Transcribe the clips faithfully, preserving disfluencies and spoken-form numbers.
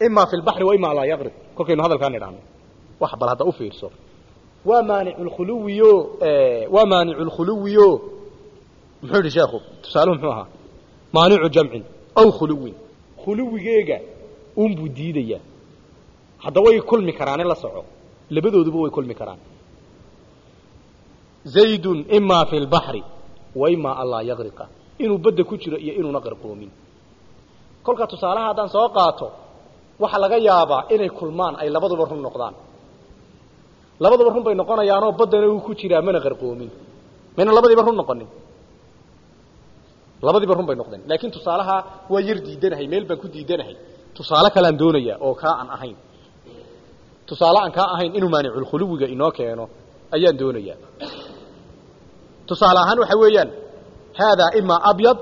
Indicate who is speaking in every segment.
Speaker 1: إما في البحر وإما لا يغرق كل كأنه هذا الكلام يرانه وحبل هذا أوفير صف ومانع الخلو يو آه ومانع الخلو يو محور شيخه تسألهم حوها مانع جمع أو خلو خلو جيجا أم بديدية هذا وين كل مكران لا صعو اللي بدو دبوا كل مكران زيد إما في البحر وإما الله يغرق إنه بده كتير إنه نغرقه من كل كتصالح هذا سواقاته وحلا جيابا إنه كل مان أي لبض برهم نقدان لبض برهم بين نقدان يانو بدنا كتير من نغرقه من من لبض برهم نقدان لبض برهم بين نقدان لكن تصالحها ويردي دينه ميل بنكو دينه تصالح كلام دونية أو كأن أهين تصالح أن كأهين إنه مانع الخلو جا إنه كأنه أيان دونية تصالحان وحويان هذا إما أبيض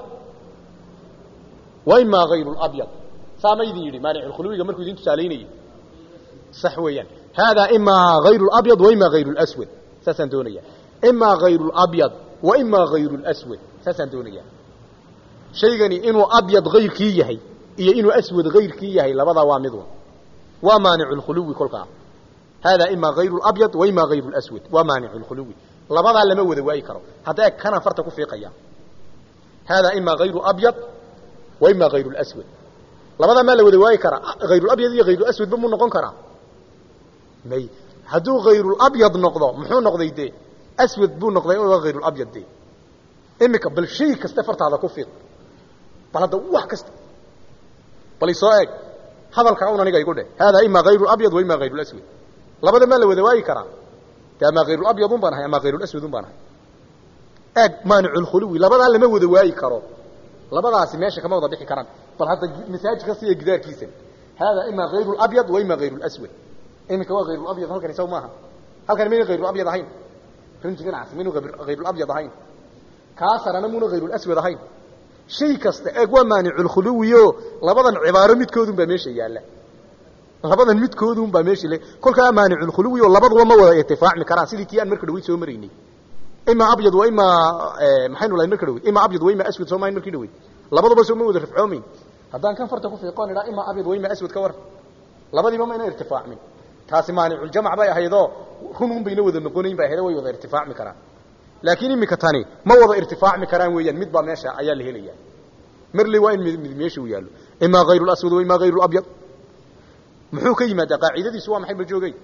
Speaker 1: وإما غير الأبيض سامي يديني مانع الخلوي مركو يدين تساليني صحويا هذا إما غير الأبيض وإما غير الأسود ساسا دونيا إما غير الأبيض وإما غير الأسود ساسا دونيا شيء إنه أبيض غير كيه إيه إنه أسود غير كيه لبضا وامضون ومانع الخلوي كل قام هذا إما غير الأبيض وإما غير الأسود ومانع الخلوي لبضا لما وذ وايكرو حتى كان فرتك في قيام هذا إما غير أبيض وإما غير الأسود لبضا ما لو وذ وايكرا غير الأبيض غير الأسود بمو نقون كرا مي هدو غير الأبيض نقضه محو نقضي دي أسود بو نقضي غير الأبيض دي إمك بالشيء كستفرت هذا كفير بل هذا وح كست بل يسوئك هذا الكعون نيجا يقول هذا إما غير الأبيض وإما غير الأسود لبضا ما لو وذ وايكرا كما غير الأبيض بانها ما غير الأسود بانها أج مانع الخلو لبضا لما وذ وايكرا لبضا سماشة كما وضع بيحي كران بل هذا مساج قصية جدار كيسن هذا إما غير الأبيض وإما غير الأسود إما كوا غير الأبيض هل كان يسوي معها هل كان مين غير الأبيض هين فهمت كنا عارف منه غير الأبيض هين كاسر أنا منه غير الأسود هين شيء كست أجوا مانع الخلو يو لبضا عبارة متكودون بمشي يلا لبضا متكودون بمشي ليه كل كلام مانع الخلو يو لبضا وما ولا اتفاق مكران سيدي كيان مركدوي سو مريني إما أبيض وإما محين ولا مركدوي إما أبيض وإما أسود سو ما مركدوي لبضا بس هم ودر رفعومين هذا كان فرتكوا في قانون لا إما أبيض وإما أسود كور لبضا ما إنه ارتفاع من تاسي مانع الجمع بقى هيدا هم بينو ذا نقولين بقى هيدا ويوضع ارتفاع مكران لكن إمي كتاني ما وضع ارتفاع مكران ويان مدبا ماشى عيال هليا مرلي وين ماشي ويالو إما غير الأسود وإما غير الأبيض محو كيما دا قاعدة دي سواء محب الجوغي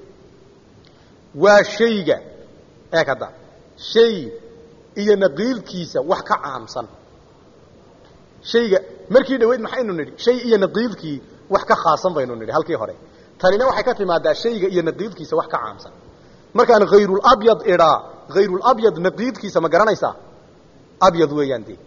Speaker 1: وشيء هكذا شيء إيا نقيل كيسة وحكا عامصا شيء مركي دويد محينو نري شيء إيا نقيل كي وحكا خاصا بينو نري هل كي هوري تانينا وحكاتي ما دا شيء إيا نقيل كيسة وحكا عامصا مركان غير الأبيض إرا غير الأبيض نقيل كيسة مقرانا يسا أبيض ويان دي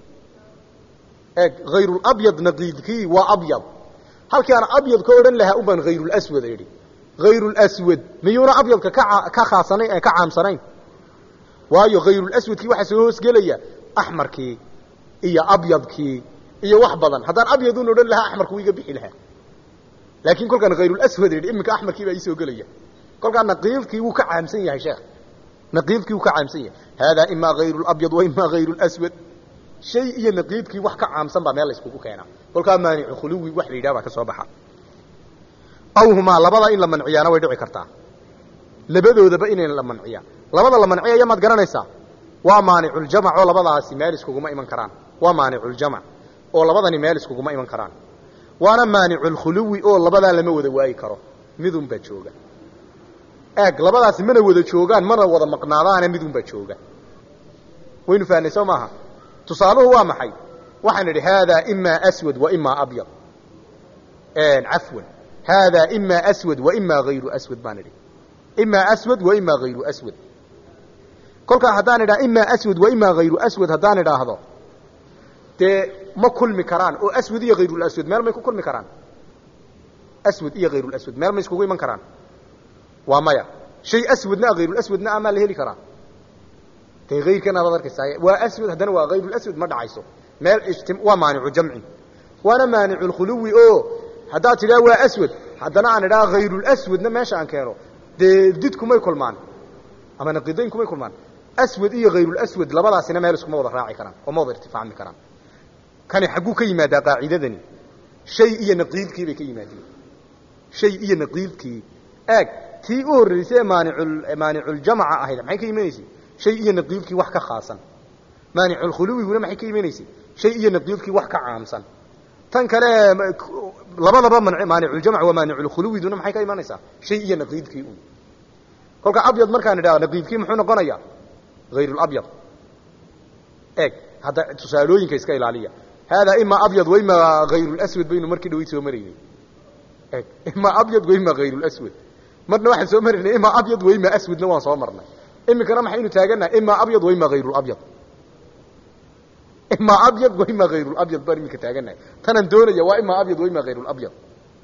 Speaker 1: غير الأبيض نقيل كي وأبيض هل كان أبيض كورن لها أبن غير الأسود يدي غير الأسود ميونا أبيض كخاصنين كعامصنين وايو غير الأسود كي واحد سووس قليا أحمر كي إيا أبيض كي إيا وحبضا هذا أبيض ونورن لها أحمر كي ويقبح لها لكن كل كان غير الأسود يدي إمك أحمر كي بيسو قليا كل كان نقيل كي وكعامسية يا شيخ نقيل كي وكعامسية هذا إما غير الأبيض وإما غير الأسود شيء إيا نقيل كي وحكا عامسان بما يلا يسكوكو كينا كل كان مانع خلوي وحلي دابا كسوبحا أو هما لبضا إن لمن عيانا ويدعي كرتا لبدو ذبا إن لمن عيان لبضا لمن عيان يماد قرانيسا ومانع الجمع ولبضا سيمالس كوكما إيمان كران ومانع الجمع ولبضا نمالس كوكما إيمان كران وانا مانع الخلوي أو لبضا لما وذواي كرو مذن بجوغا أك لبضا سمنا وذا جوغان مرة وذا مقناضان مذن بجوغا وين فانسوا معها تصالوه وامحي وحن هذا إما أسود وإما أبيض آن عفوا هذا إما أسود وإما غير أسود بانري إما أسود وإما غير أسود كل كان هدان دا إما أسود وإما غير أسود هدان دا هذا تي ما كل مكران أو أسود إيه غير الأسود ما يكون كل مكران أسود إيه غير الأسود ما يكون من كران ومايا شيء أسود نا غير الأسود نا أما اللي هي كران تي غير كان هذا ذلك الساية وأسود هدان وغير الأسود ما دعيسو ما اجتم ومانع جمعي وانا مانع الخلو او هدا تلاوى اسود حدنا انا دا غير الاسود ماشي ان كانوا ديدكم ما يكلمان اما نقيدينكم ما يكلمان اسود اي غير الاسود لبداسنا ميلسكم ودا راعي كران وما ودا ارتفاع من كران كان حقو كيمادا قاعدتني شيء اي نقيدكي بي كيمادين shay iyo naqiidkii eeg tii u horreysay maanicul maanicul jamca ahayd maxay ka iimaysay shay iyo naqiidkii wax ka khaasan maanicul khuluwiguna maxay ka iimaysay shay iyo naqiidkii wax ka caamsan tan kale labadaba maanicul jamc waa maanicul khuluwiduna maxay ka iimanaysaa shay iyo naqiidkii u kolka abyad markaan idhaahdo naqiidkii muxuu noqonayaa غayr اabyad eeg hadda tusaalooyinka iska ilaaliya hada ima abyad wayma غayr اswad baynu markii dhaweyd soo maraynay eeg ima abyad wayma غayr اswad marna waxaan soo maraynay ima abyad wayma aswadna waan soo marnay iminkana maxaynu taaganahay ima abyad wayma غayr اabyad ima abyad wayma غayr اabyad baan iminka taaganahay tanan doonaya waa ima abyad wayma غayr اabyad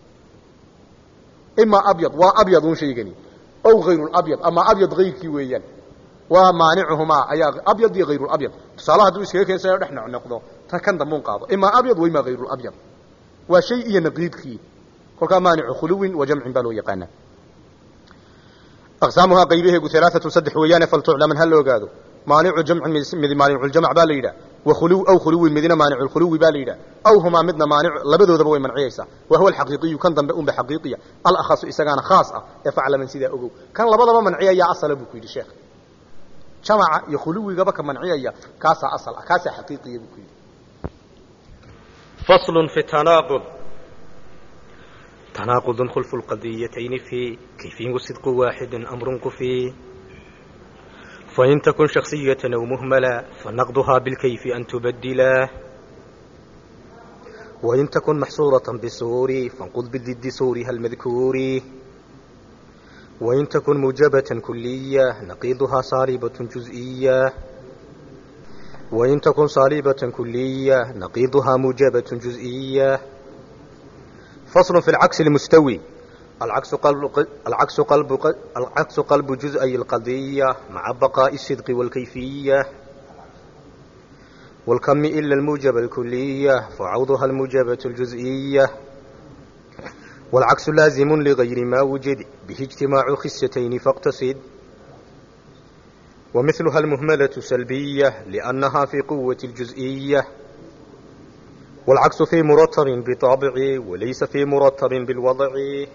Speaker 1: ima abyad waa abyad un shaygani aw غayr اabyad ama abyad غayrkii weeyaan waa maanicuhumaa ayaa abyad iyo غayr اabyad tusaale hadduu iskaga keensayo dhex noqnoqdo tan kan dambuun qaado ima abyad wayma غayr اabyad waa shay iyo naqiidkii kolkaa maanicu khuluwin wa jamcin baa loo yaqaanaa aqsaamuhaa qaybaheegu alaaatu saddex weeyaane faltuclaman ha la ogaado maanicu jamcin mid maaniculjamc baa la yidhah wakhuluw aw khuluwin midna maaniculkhuluwi baa la yidhah aw humaa midna maanic labadoodaba way manciyaysaa wa huwa alxaqiiqiyu kan dambe unba xaqiiqiya alakhasu isagaana khaas ah ee faclaman sidaa ogow kan labadaba manciyayaa asala buu ku yidhi sheekh jamaca iyo khuluwigaba ka manciyaya kaasaa asal ah kaasaa xaqiiqiya buu ku yidhi
Speaker 2: fasl fi tanaaqud تناقض خلف القضيتين في كيفية صدق واحد أمر كفي فإن تكن شخصية أو مهملة فنقضها بالكيف أن تبدلا وإن تكن محصورة بالسور فانقض بالضد سورها المذكور وإن تكن موجبة كلية نقيضها صالبة جزئية وإن تكن صالبة كلية نقيضها موجبة جزئية فصل في العكس المستوي العكس قلب العكس قلب العكس قلب جزئي القضية مع بقاء الصدق والكيفية والكم إلا الموجب الكلية فعوضها الموجبة الجزئية والعكس لازم لغير ما وجد به اجتماع خصيتين فاقتصد ومثلها المهملة سلبية لأنها في قوة الجزئية والعكس في مرتب بطابعه وليس في مرتب بالوضع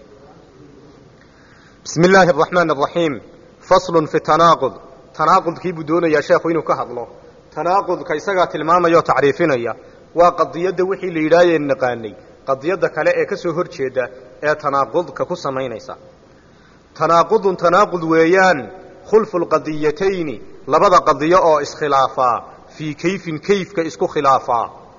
Speaker 2: بسم الله الرحمن الرحيم فصل في التناقض تناقض كي بدون يا شيخ وينو كهضلو تناقض كيسغا تلماميو تعريفينيا waa qadiyada wixii la yiraahdo naqaanay qadiyada kale ee ka soo horjeeda ee tanaaqudka ku sameynaysa tanaaqudun tanaaqud weeyaan khulful qadiyatayn labada qadiyo oo iskhilaafa fi kayfin kayfka isku khilaafa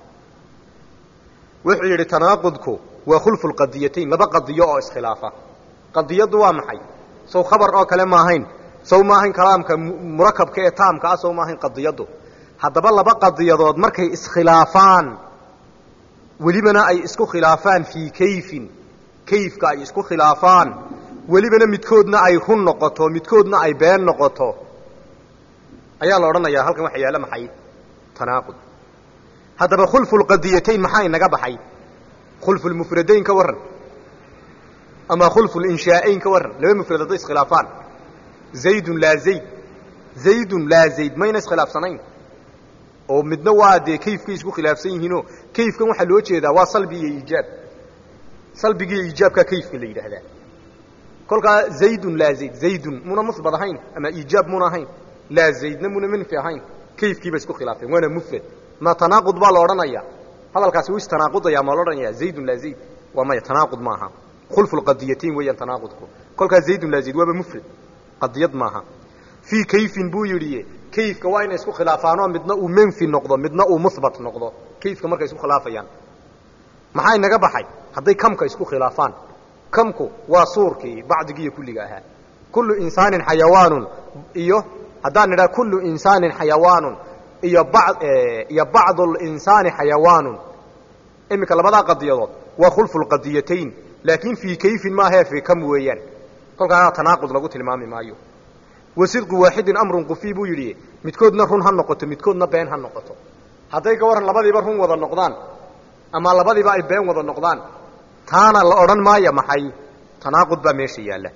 Speaker 2: wuxuu yiri tanaaqudku waa khulful qadiyatayn laba qadiyo oo iskhilaafa qadiyadu waa maxay soo khabar oo kale ma ahayn soo ma ahayn kalaamka murakabka ee taamka ah soo ma ahayn qadiyadu haddaba laba qadiyadood markay iskhilaafaan welibana ay isku khilaafaan fii kayfin kayfka ay isku khilaafaan welibana midkoodna ay run noqoto midkoodna ay been noqoto ayaa la odhanayaa halkan waxa yaala maxay tanaaqud haddaba khulful qadiyatayn maxaa inaga baxay khulful mufradayn ka waran ama khulful inshaa'ayn ka waran laba mufradad iskhilaafaan zaydun laa zayd zaydun laa zayd mayna iskhilaafsanayn oo midna waa de kayfka isku khilaafsan yihiinoo kayfkan waxa loo jeedaa waa salbi iyo iijaab salbiga iyo iijaabka kayfka la yiraahdaa kolka zaydun la zayd zaydun muna musbad ahayn ama iijaab muna ahayn la zaydna muna minfi ahayn kayfkiiba isku khilaafeen wana mufrad ma tanaaqud baa la oranaya hadalkaasi uu istanaaqudaya ma la oranaya zaydun la zayd waa ma tanaaqud maaha khulful qadiyatayn weeyaan tanaaqudku kolka zaydun la zayd waa mufrad qadiyad maaha fi kayfin buu yiriye kayfka waa inay isku khilaafaano midna uu manfi noqdo midna uu musbat noqdo kayfka markay isku khilaafayaan maxay naga baxay haday kamka isku khilaafaan kamku waa suurkii bacdigiyo kulliga ahaa kullu insaanin xayawaanun iyo hadaan nidhaa kullu insaanin xayawaanun iyo bacd iyo bacdul insaani xayawaanun imika labada qadiyadood waa khulful qadiyatayn laakiin fi kayfin ma ha fi kam weeyaan kolka tanaaqud lagu tilmaami maayo وصدق واحد امر قفي بو يري midkoodna run ha noqoto midkoodna been ha noqoto haday ka waran labadiiba run wada noqdaan ama labadiiba ay been wada noqdaan taana la oran maayo maxay tanaaqud ba meesha yaala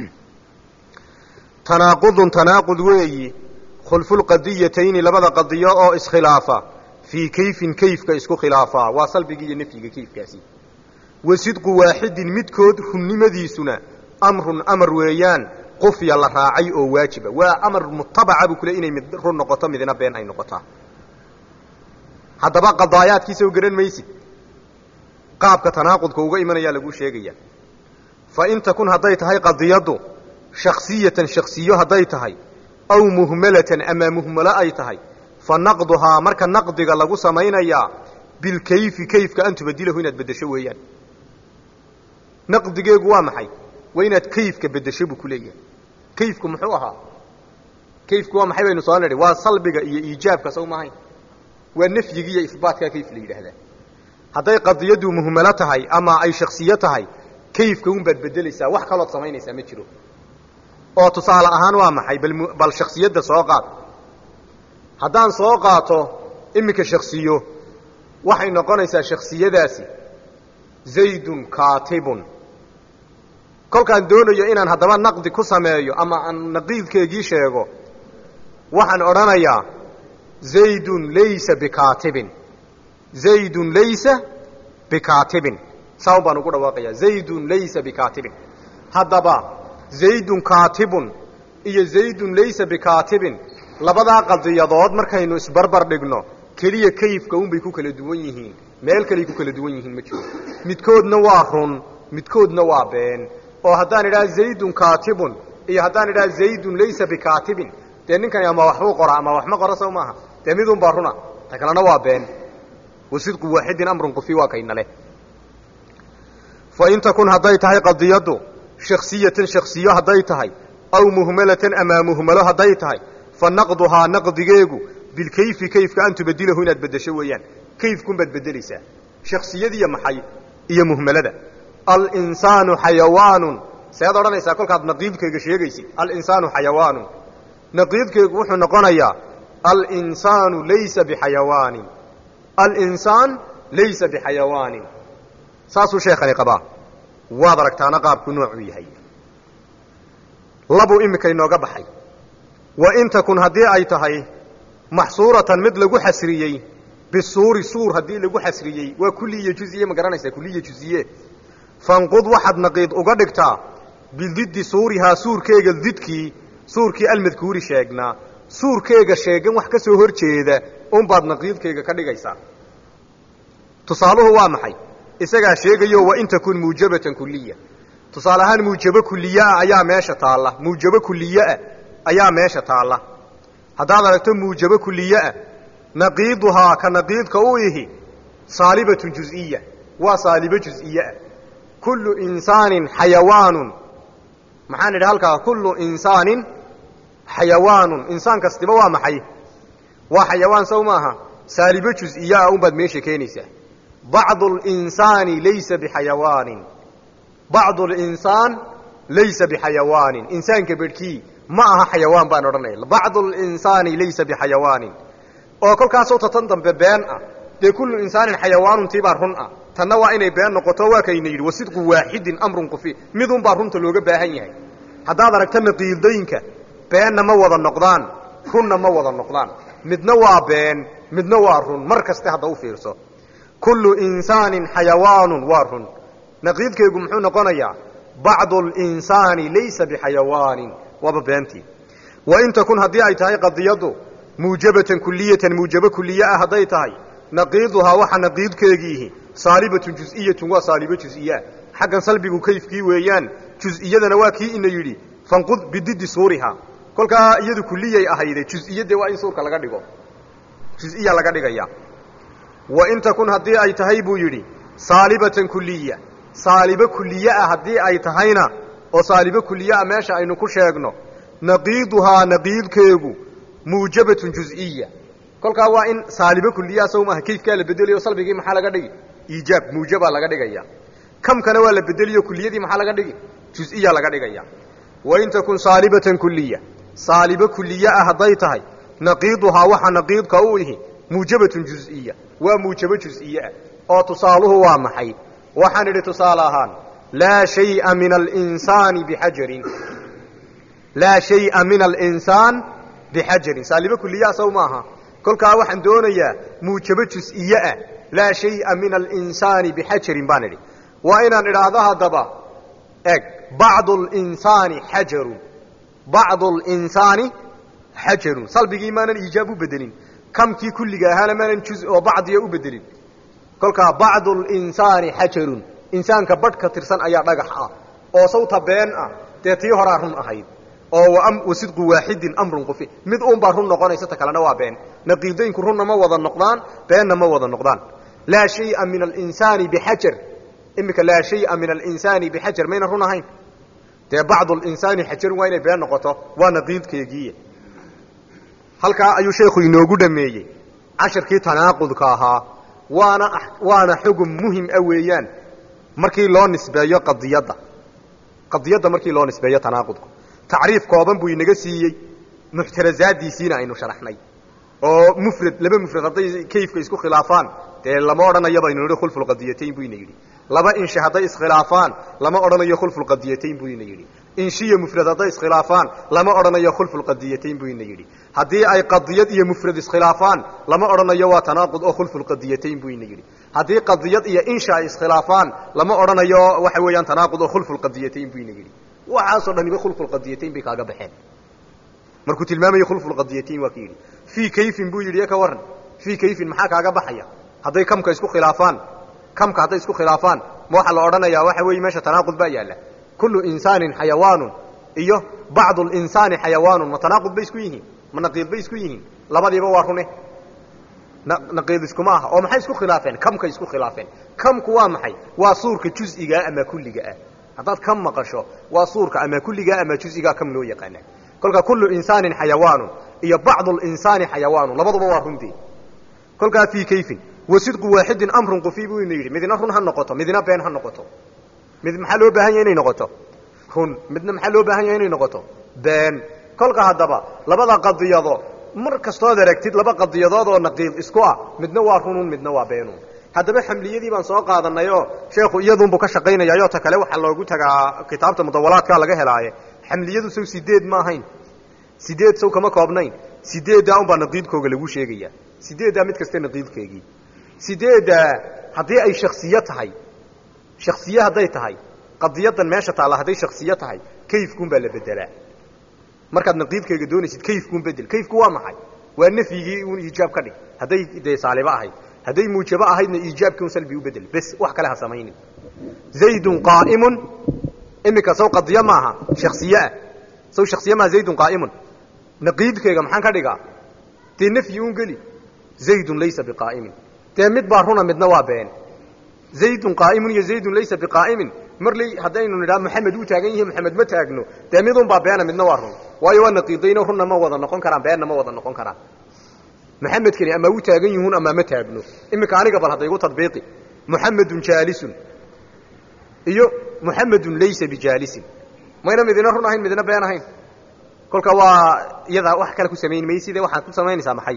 Speaker 2: tanaaqudun tanaaqud weeyi khulful qadiyatayn labada qadiyo oo iskhilaafa fi kayfin kayfka isku khilaafa waa salbiga iyo nafyiga kayfkaasi wasidqu waaxidin midkood runnimadiisuna amrun amar weeyaan qufya la raacay oo waajiba waa amar mutabaca buu kule inay mid run noqoto midna been ay noqotaa haddaba qadaayaadkiisa u garan maysid qaabka tanaaqudka uga imanayaa lagu sheegaya fa in takun hadday tahay qadiyaddu shaksiyatan shaksiyo hadday tahay aw muhmalatan ama muhmalo ay tahay fa naqduhaa marka naqdiga lagu samaynayaa bilkayfi kayfka an tubadilahu inaad beddesho weeyaan naqdigeegu waa maxay waa inaad kayfka beddesho buu ku leeyahay kayfku muxuu ahaa kayfku waa maxay baynu soo nidhi waa salbiga iyo iijaabka sow maahayn waa nafyiga iyo isbaatka kayf la yidhaahdaa hadday qadiyaddu muhmalo tahay ama ay shaksiyo tahay kayfka un baad beddelaysaa wax kalood samaynaysaa ma jiro oo tusaale ahaan waa maxay bal bal shaksiyadda soo qaad haddaan soo qaato iminka shaksiyo waxay noqonaysaa shaksiyadaasi zaydun kaatibun kolkaan doonayo inaan haddaba naqdi ku sameeyo ama aan naqiidkeegii sheego waxaan odhanayaa zaydun laysa bikaatibin zaydun laysa bikaatibin saaun baan ugu dhawaaqayaa zaydun laysa bikaatibin haddaba zaydun kaatibun iyo zaydun laysa bikaatibin labadaa qadiyadood markaynu isbarbar dhigno keliya kayfka unbay ku kala duwan yihiin meel kaley ku kala duwan yihiin ma jiro midkoodna waa run midkoodna waa been oo haddaan idhaha zaydun kaatibun iyo haddaan idhaha zaydun laysa bikaatibin dee ninkani ama waxbuu qora ama wax ma qoro sow maaha dee midun baa runa ta kalena waa been wasidqu waaxidin amrun qufi waa kayna leh fa in takun hadday tahay qadiyaddu shaksiyatan shaksiyo hadday tahay aw muhmalatan amaa muhmalo hadday tahay fa naqduhaa naqdigeegu bilkayfi kayfka an tubadilahu inaad beddesho weeyaan kayfkunbaad beddelaysaa shaksiyadiiya maxay iyo muhmalada alinsaanu xayawaanun sead odhanaysaa kolkaad naqiidkayga sheegaysid alinsaanu xayawaanun naqiidkaygu wuxuu noqonayaa alinsaanu laysa bixayawaanin alinsaan laysa bixayawaanin saasuu sheekhani qabaa waad aragtaana qaabku noocuu yahay labuu iminka inooga baxay wa in takun haddii ay tahay maxsuuratan mid lagu xasriyey bisuuri suur haddii lagu xasriyey waa kulliya juziye ma garanaysaa kulliya juziye fanqud waxaad naqiid uga dhigtaa bididdi suurihaa suurkeega didkii suurkii almadkuuri sheegnaa suurkeega sheegan wax ka soo hor jeeda unbaad naqiidkayga ka dhigaysaa tusaaluhu waa maxay isagaa sheegayo wa in takun muujabatan kuliya tusaale ahaan muujabo kuliyeah ayaa meesha taalla muujabo kuliyeah ayaa meesha taalla haddaad aragto muujabo kuliyeah naqiiduhaa ka naqiidka u ihi saalibatun juziya waa saalibo juziyeah kullu insaanin xayawaanun maxaan idhi halkaa kullu insaanin xayawaanun insaan kastiba waa maxay waa xayawaan sow maaha saalibo juziyaa unbaad meesha keenaysaa bacdu linsaani laysa bixayawaanin bacdu linsaan laysa bixayawaanin insaanka bedhkii ma aha xayawaan baan odhanaya bacdu linsaani laysa bixayawaanin oo kolkaasoo ta tan dambe been ah dee kullu insaanin xayawaanun tii baa run ah tanna waa inay been noqoto waa kayna yidhi wasidqu waaxidin amrun qufi midun baa runta looga baahan yahay haddaad aragta naqiidooyinka beenna ma wada noqdaan runna ma wada noqdaan midna waa been midna waa run mar kaste hadda u fiirso kullu insaanin xayawaanun waa run naqiidkeegu muxuu noqonayaa bacdu linsaani laysa bixayawaanin waaba beentii wa in takun haddii ay tahay qadiyaddu muujabatan kuliyatan muujabo kuliye ah hadday tahay naqiiduhaa waxa naqiidkeegiihi saalibatun juz'iyatun waa saalibo juz'iyaa xaggan salbigu kayfkii weeyaan juz'iyadana waa kii ina yidhi fanqud bididdi suurihaa kolkaa iyadu kuliyay ahayde juz'iyadde waa in suurka laga dhigo juz'iya laga dhigaya wa in takun haddii ay tahay buu yidhi saalibatan kuliya saalibo kuliye ah haddii ay tahayna oo saalibo kuliye ah meesha aynu ku sheegno naqiiduhaa naqiidkeegu muujabatun juz'iya kolkaa waa in saalibo kuliyaa sow maaha kayfkaa la bedelayo salbigii maxaa laga dhigi iijaab muujabaa laga dhigaya kamkana waa la bedeliyo kuliyadii maxaa laga dhigi juz'iya laga dhigaya wa in takun saalibatan kuliya saalibo kuliye ah hadday tahay naqiiduhaa waxa naqiidka u ihi muujabatun juz'iya waa muujabo juz'iye ah oo tusaaluhu waa maxay waxaan idhi tusaale ahaan laa shay'a min alinsaani bixajarin laa shay'a min alinsaan bixajarin saalibo kuliyaa sow maaha kolkaa waxaan doonayaa muujabo juz'iye ah laa shay'a min alinsaani bixajarin baan idhi waa inaan idhaahdo haddaba eg bacdu linsaani xajarun bacdu linsaani xajarun salbigii maanan iijaab u bedelin kamkii kulliga ahaana maanan juz oo bacdiya u bedelin kolkaa bacdu linsaani xajarun insaanka badh ka tirsan ayaa dhagax ah oo sawta been ah dee tii horaa run ahayd oo wa sidqu waaxidin amrun qufi mid uun baa run noqonaysa ta kalena waa been naqiidaynku runna ma wada noqdaan beenna ma wada noqdaan laa shaya min alinsaani bixajar imika laa shaya min alinsaani bixajar mayna run ahayn dee bacdu linsaani xajarun waa inay been noqoto waa naqiidkeegiiye halkaa ayuu sheekhu inoogu dhameeyey casharkii tanaaqudka ahaa waana waana xugum muhim ah weeyaan markii loo nisbeeyo qadiyadda qadiyadda markii loo nisbeeyo tanaaqudku tacriif kooban buu inaga siiyey muxtarazaadiisiina aynu sharaxnay oo mufrad laba mufrad hadday kayfka isku khilaafaan dee lama odhanayo baynu nihi khulfulqadiyatayn buu ina yidhi laba insha hadday iskhilaafaan lama odhanayo khulfulqadiyatayn buu ina yidhi inshiya mufrad hadday iskhilaafaan lama odhanayo khulfulqadiyatayn buu ina yidhi haddii ay qadiyad iyo mufrad iskhilaafaan lama odhanayo waa tanaaqud oo khulfulqadiyatayn buu ina yidhi haddii qadiyad iyo insha ay iskhilaafaan lama odhanayo waxa weeyaan tanaaqud oo khulfulqadiyatayn buu ina yidhi waxaasoo dhaniba khulfulqadiyatayn bay kaaga baxeen markuu tilmaamayo khulfulqadiyatayn waa ka yidhi fii kayfin buu yidhi ka warran fii kayfin maxaa kaaga baxaya hadday kamka isku khilaafaan kamka hadday isku khilaafaan ma waxaa la odhanayaa waxa weeye meesha tanaaqud baa yaalla kullu insaanin xayawaanun iyo bacdu linsaani xayawaanun ma tanaaqud bay isku yihiin ma naqiid bay isku yihiin labadiiba waa rune naqiid iskuma aha oo maxay isku khilaafeen kamkay isku khilaafeen kamku waa maxay waa suurka juz'igaa ama kulliga ah haddaad kam maqasho waa suurka ama kulligaa ama juz'igaa kam loo yaqaana kolkaa kullu insaanin xayawaanun iyo bacdu linsaani xayawaanun labaduba waa runtii kolkaa fii kayfin wa sidqu waaxidin amrun qufi buu ina yidhi midna run ha noqoto midna been ha noqoto mid maxaa loo baahan yahay inay noqoto run midna maxaa loo baahan yahay inay noqoto been kolka haddaba labada qadiyado mar kastood aragtid laba qadiyadood oo naqiid isku ah midna waa runun midna waa beenun haddaba xamliyadii baan soo qaadanayoo sheekhu iyadunbuu ka shaqaynayaayoo ta kale waxaa loogu tagaa kitaabta mudawalaadkaa laga helaaye xamliyadu sow sideed ma ahayn sideed sow kama koobnayn sideeddaa unbaa naqiidkooga lagu sheegayaa sideeddaa mid kasta naqiidkeegii sideeddaa haddii ay shaksiye tahay shaksiye hadday tahay qadiyadan meesha taalla hadday shaksiye tahay kayfkuunbaa la bedelaa markaad naqiidkeyga doonaysid kayfkuun bedel kayfku waa maxay waa nafyigii uun iijaab ka dhig hadday dee saalibo ahayd hadday muujabo ahaydna iijaabkii un salbi u bedel bes wax kale ha samaynin zaydun qaa'imun iminka sow qadiyo maaha shaksiyeah sow shaksiye maaha zaydun qaa'imun naqiidkeyga maxaan ka dhigaa dee nafyi un geli zaydun laysa biqaa'imin dee mid baa runa midna waa been zaydun qaa'imun iyo zaydun laysa biqaa'imin marley haddaynu nidhaha maxamed wuu taagan yahi maxamed ma taagno dee midun baa beena midna waa run waayo waa naqiidayno runna ma wada noqon karaan beenna ma wada noqon karaan maxamedkani ama wuu taagan yihuun ama ma taagno iminka aniga bal hadda igu tadbiiqi muxamedun jaalisun iyo muxamedun laysa bijaalisin mayna midina run ahayn midina been ahayn kolka waa iyadaa wax kale ku samayn mayside waxaad ku samaynaysaa maxay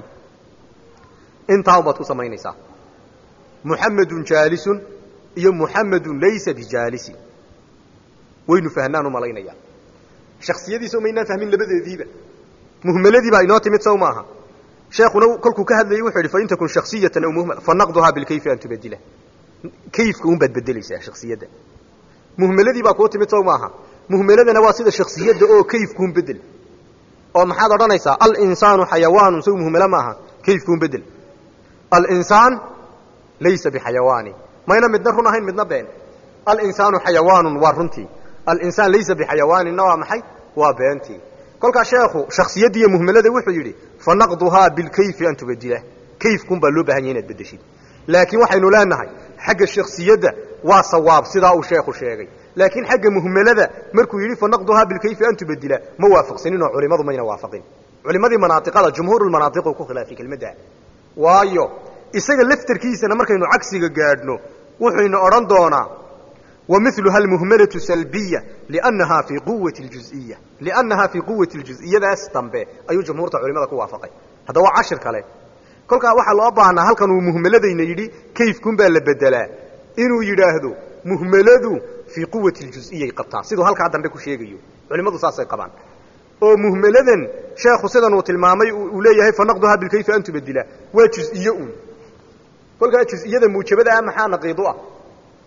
Speaker 2: intaa unbaad ku samaynaysaa muxamedun jaalisun iyo muxamedun laysa bijaalisin waynu fahnaan u malaynayaa shaksiyadiisa maynaan fahmin labadeediiba muhmaladii baa inoo timid sow maaha sheekuna kolkuu ka hadlayey wuxuu yidhi fain takun shaksiyatan aw muhmala fanaqduhaa bilkayfi an tubadila kayfka un baad bedelaysaa shaksiyadda muhmaladii baa kuu timid sow maaha muhmaladana waa sida shaksiyadda oo kayfkuun bedel oo maxaad odhanaysaa alinsaanu xayawaanun sow muhmalo maaha kayfkuun bedel alinsaan laysa bixayawaani mayna midna run ahayn midna been alinsaanu xayawaanun waa runtii alinsaan laysa bixayawaaninna waa maxay waa beentii kolkaa sheekhu shaksiyaddii iyo muhmalada wuxuu yidhi fanaqduhaa bilkayfi an tubadila kayfkun baa loo bahan yahy inaad bedeshid laakiin waxaynu leenahay xagga shaksiyadda waa sawaab sidaa uu sheekhu sheegay laakiin xagga muhmalada markuu yidhi fanaqduhaa bilkayfi an tubadila ma waafaqsaninoo culimmadu mayna waafaqin culimmadii manaaiqada jumhuurulmanaaiq uu ku khilaafay kelmadda waayo isaga laftarkiisana markaynu cagsiga gaadhno wuxuynu odhan doonaa ومثلها المهملة سلبية لأنها في قوة الجزئية لأنها في قوة الجزئية ذا استنبه أيو جمهور علماء كوا وافقي هذا هو عشر كلام كل كا واحد الله بعنا هل كانوا مهملة ينيدي كيف كن بالبدلاء إنه يراهدوا مهملة في قوة الجزئية قطع سيدو هل كعدم بكو شيء جيو علماء صاصي قبان أو مهملة شيخ سيدنا وتلمامي وليه فنقضها بالكيف أن تبدلا وجزئيون كل كا جزئية موجبة أهم حاجة نقيضها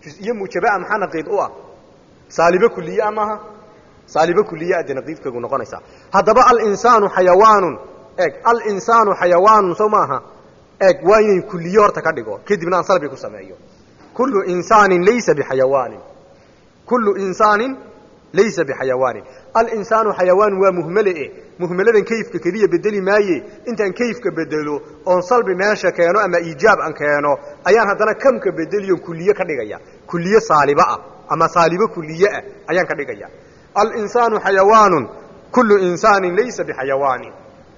Speaker 2: juz'iye muujaba maxaa naqiid u ah saalibo kulliye maaha saalibo kulliye aad naqiidkeegu noqonaysaa haddaba al-insaanu xayawaanun eeg al-insaanu xayawaanun soo maaha eeg waa inay kulliye horta ka dhigo kadibna aan salbi ku sameeyo kullu insaanin laysa bixayawaanin kullu insaanin laysa bixayawaanin al-insaanu xayawaanun waa muhmale e muhmaladan kayfka keliya bedeli maaye intaan kayfka bedelo oon salbi meesha keeno ama iijaab aan keeno ayaan haddana kamka bedeliyo kulliye ka dhigaya kulliye saaliba ah ama saalibo kulliye ah ayaan ka dhigaya al-insaanu xayawaanun kullu insaanin laysa bixayawaanin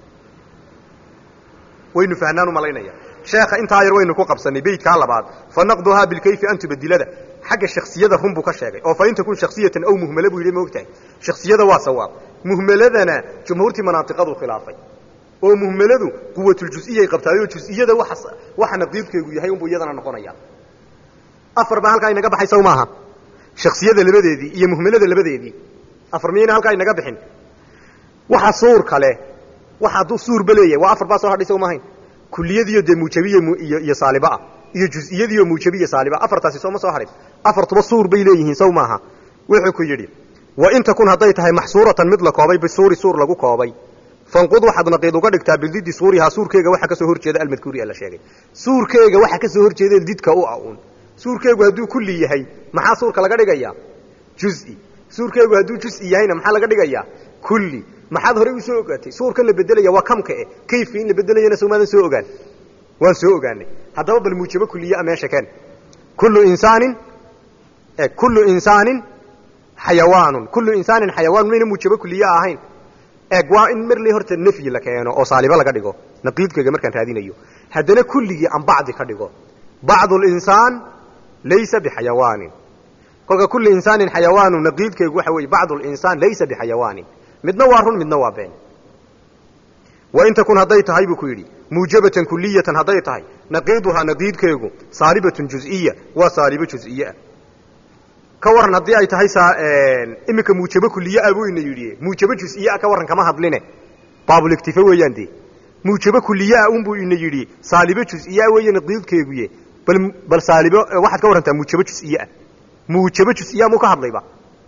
Speaker 2: waynu fahnaan u malaynaya sheekha intaa yar waynu ku qabsanay beydkaa labaad fanaqduhaa bilkayfi an tubadilada xagga shaksiyada run buu ka sheegay oo fa in takun shaksiyatan aw muhmala buu yidhi ma ogtahay shaksiyada waa sawaab muhmaladana jumhuurtii manaatiqadu khilaafay oo muhmaladu quwatuljuز'iyay qabtaayoo juz'iyada waxa waxa naqiidkeegu yahay unbuu iyadana noqonaya afar baa halkaa inaga baxay sow maaha shaksiyada labadeedii iyo muhmalada labadeedii afar miyayna halkaa inaga bixin waxa suur kale waxa hadduu suurba leeyahay waa afar baa soo hadhay sow maahayn kuliyadiiyo dee muujabiye iyo iyo saaliba ah iyo juz'iyadiiyo muujabiye saaliba afartaasi sooma soo hadhin afartuba suur bay leeyihiin sow maaha wuxuu ku yidhi wa in takun hadday tahay maxsuuratan mid la koobay bisuuri suur lagu koobay fanqud waxaad naqiid uga dhigtaa bididi suurihaa suurkeega waxa ka soo horjeeda almadkuuri la sheegay suurkeega waxa ka soo horjeeda didka u aun suurkeegu hadduu kulli yahay maxaa suurka laga dhigayaa juz'i suurkeegu hadduu juz'i yahayna maxaa laga dhigayaa kulli maxaad horey u soo ogaatay suurkan la bedelaya waa kamka eh kayfi in la bedelayana soomaadan soo ogaan waan soo ogaanay haddaba bal muujabo kulliye ah meesha keen kullu insaanin e kullu insaanin xayawaanun kullu insaanin xayawaanun mayna muujabo kulliye ahayn eeg waa in marley horta nafyi la keeno oo saalibo laga dhigo naqiidkeega markaan raadinayo haddana kulligii aan bacdi ka dhigo bacdu linsaan laysa bixayawaanin kolka kullu insaanin xayawaanun naqiidkeegu waxa weeye bacdu linsaan laysa bixayawaanin midna waa run midna waa been wa in takun hadday tahay buu ku yidhi muujabatan kuliyatan hadday tahay naqiiduhaa naqiidkeegu saalibatun juz'iya waa saalibo juz'iyeah ka waran haddii ay tahay iminka muujabo kuliyeah buu ina yidhi muujabo juz'iyeah ka warran kama hadline baabuliktifa weeyaan dee muujabo kuliyeah unbuu ina yidhi saalibo juz'iyeah weeye naqiidkeeguye bal bal saalibo waxaad ka warrantaa muujabo juz'iyeah muujabo juz'iyeah muu ka hadlayba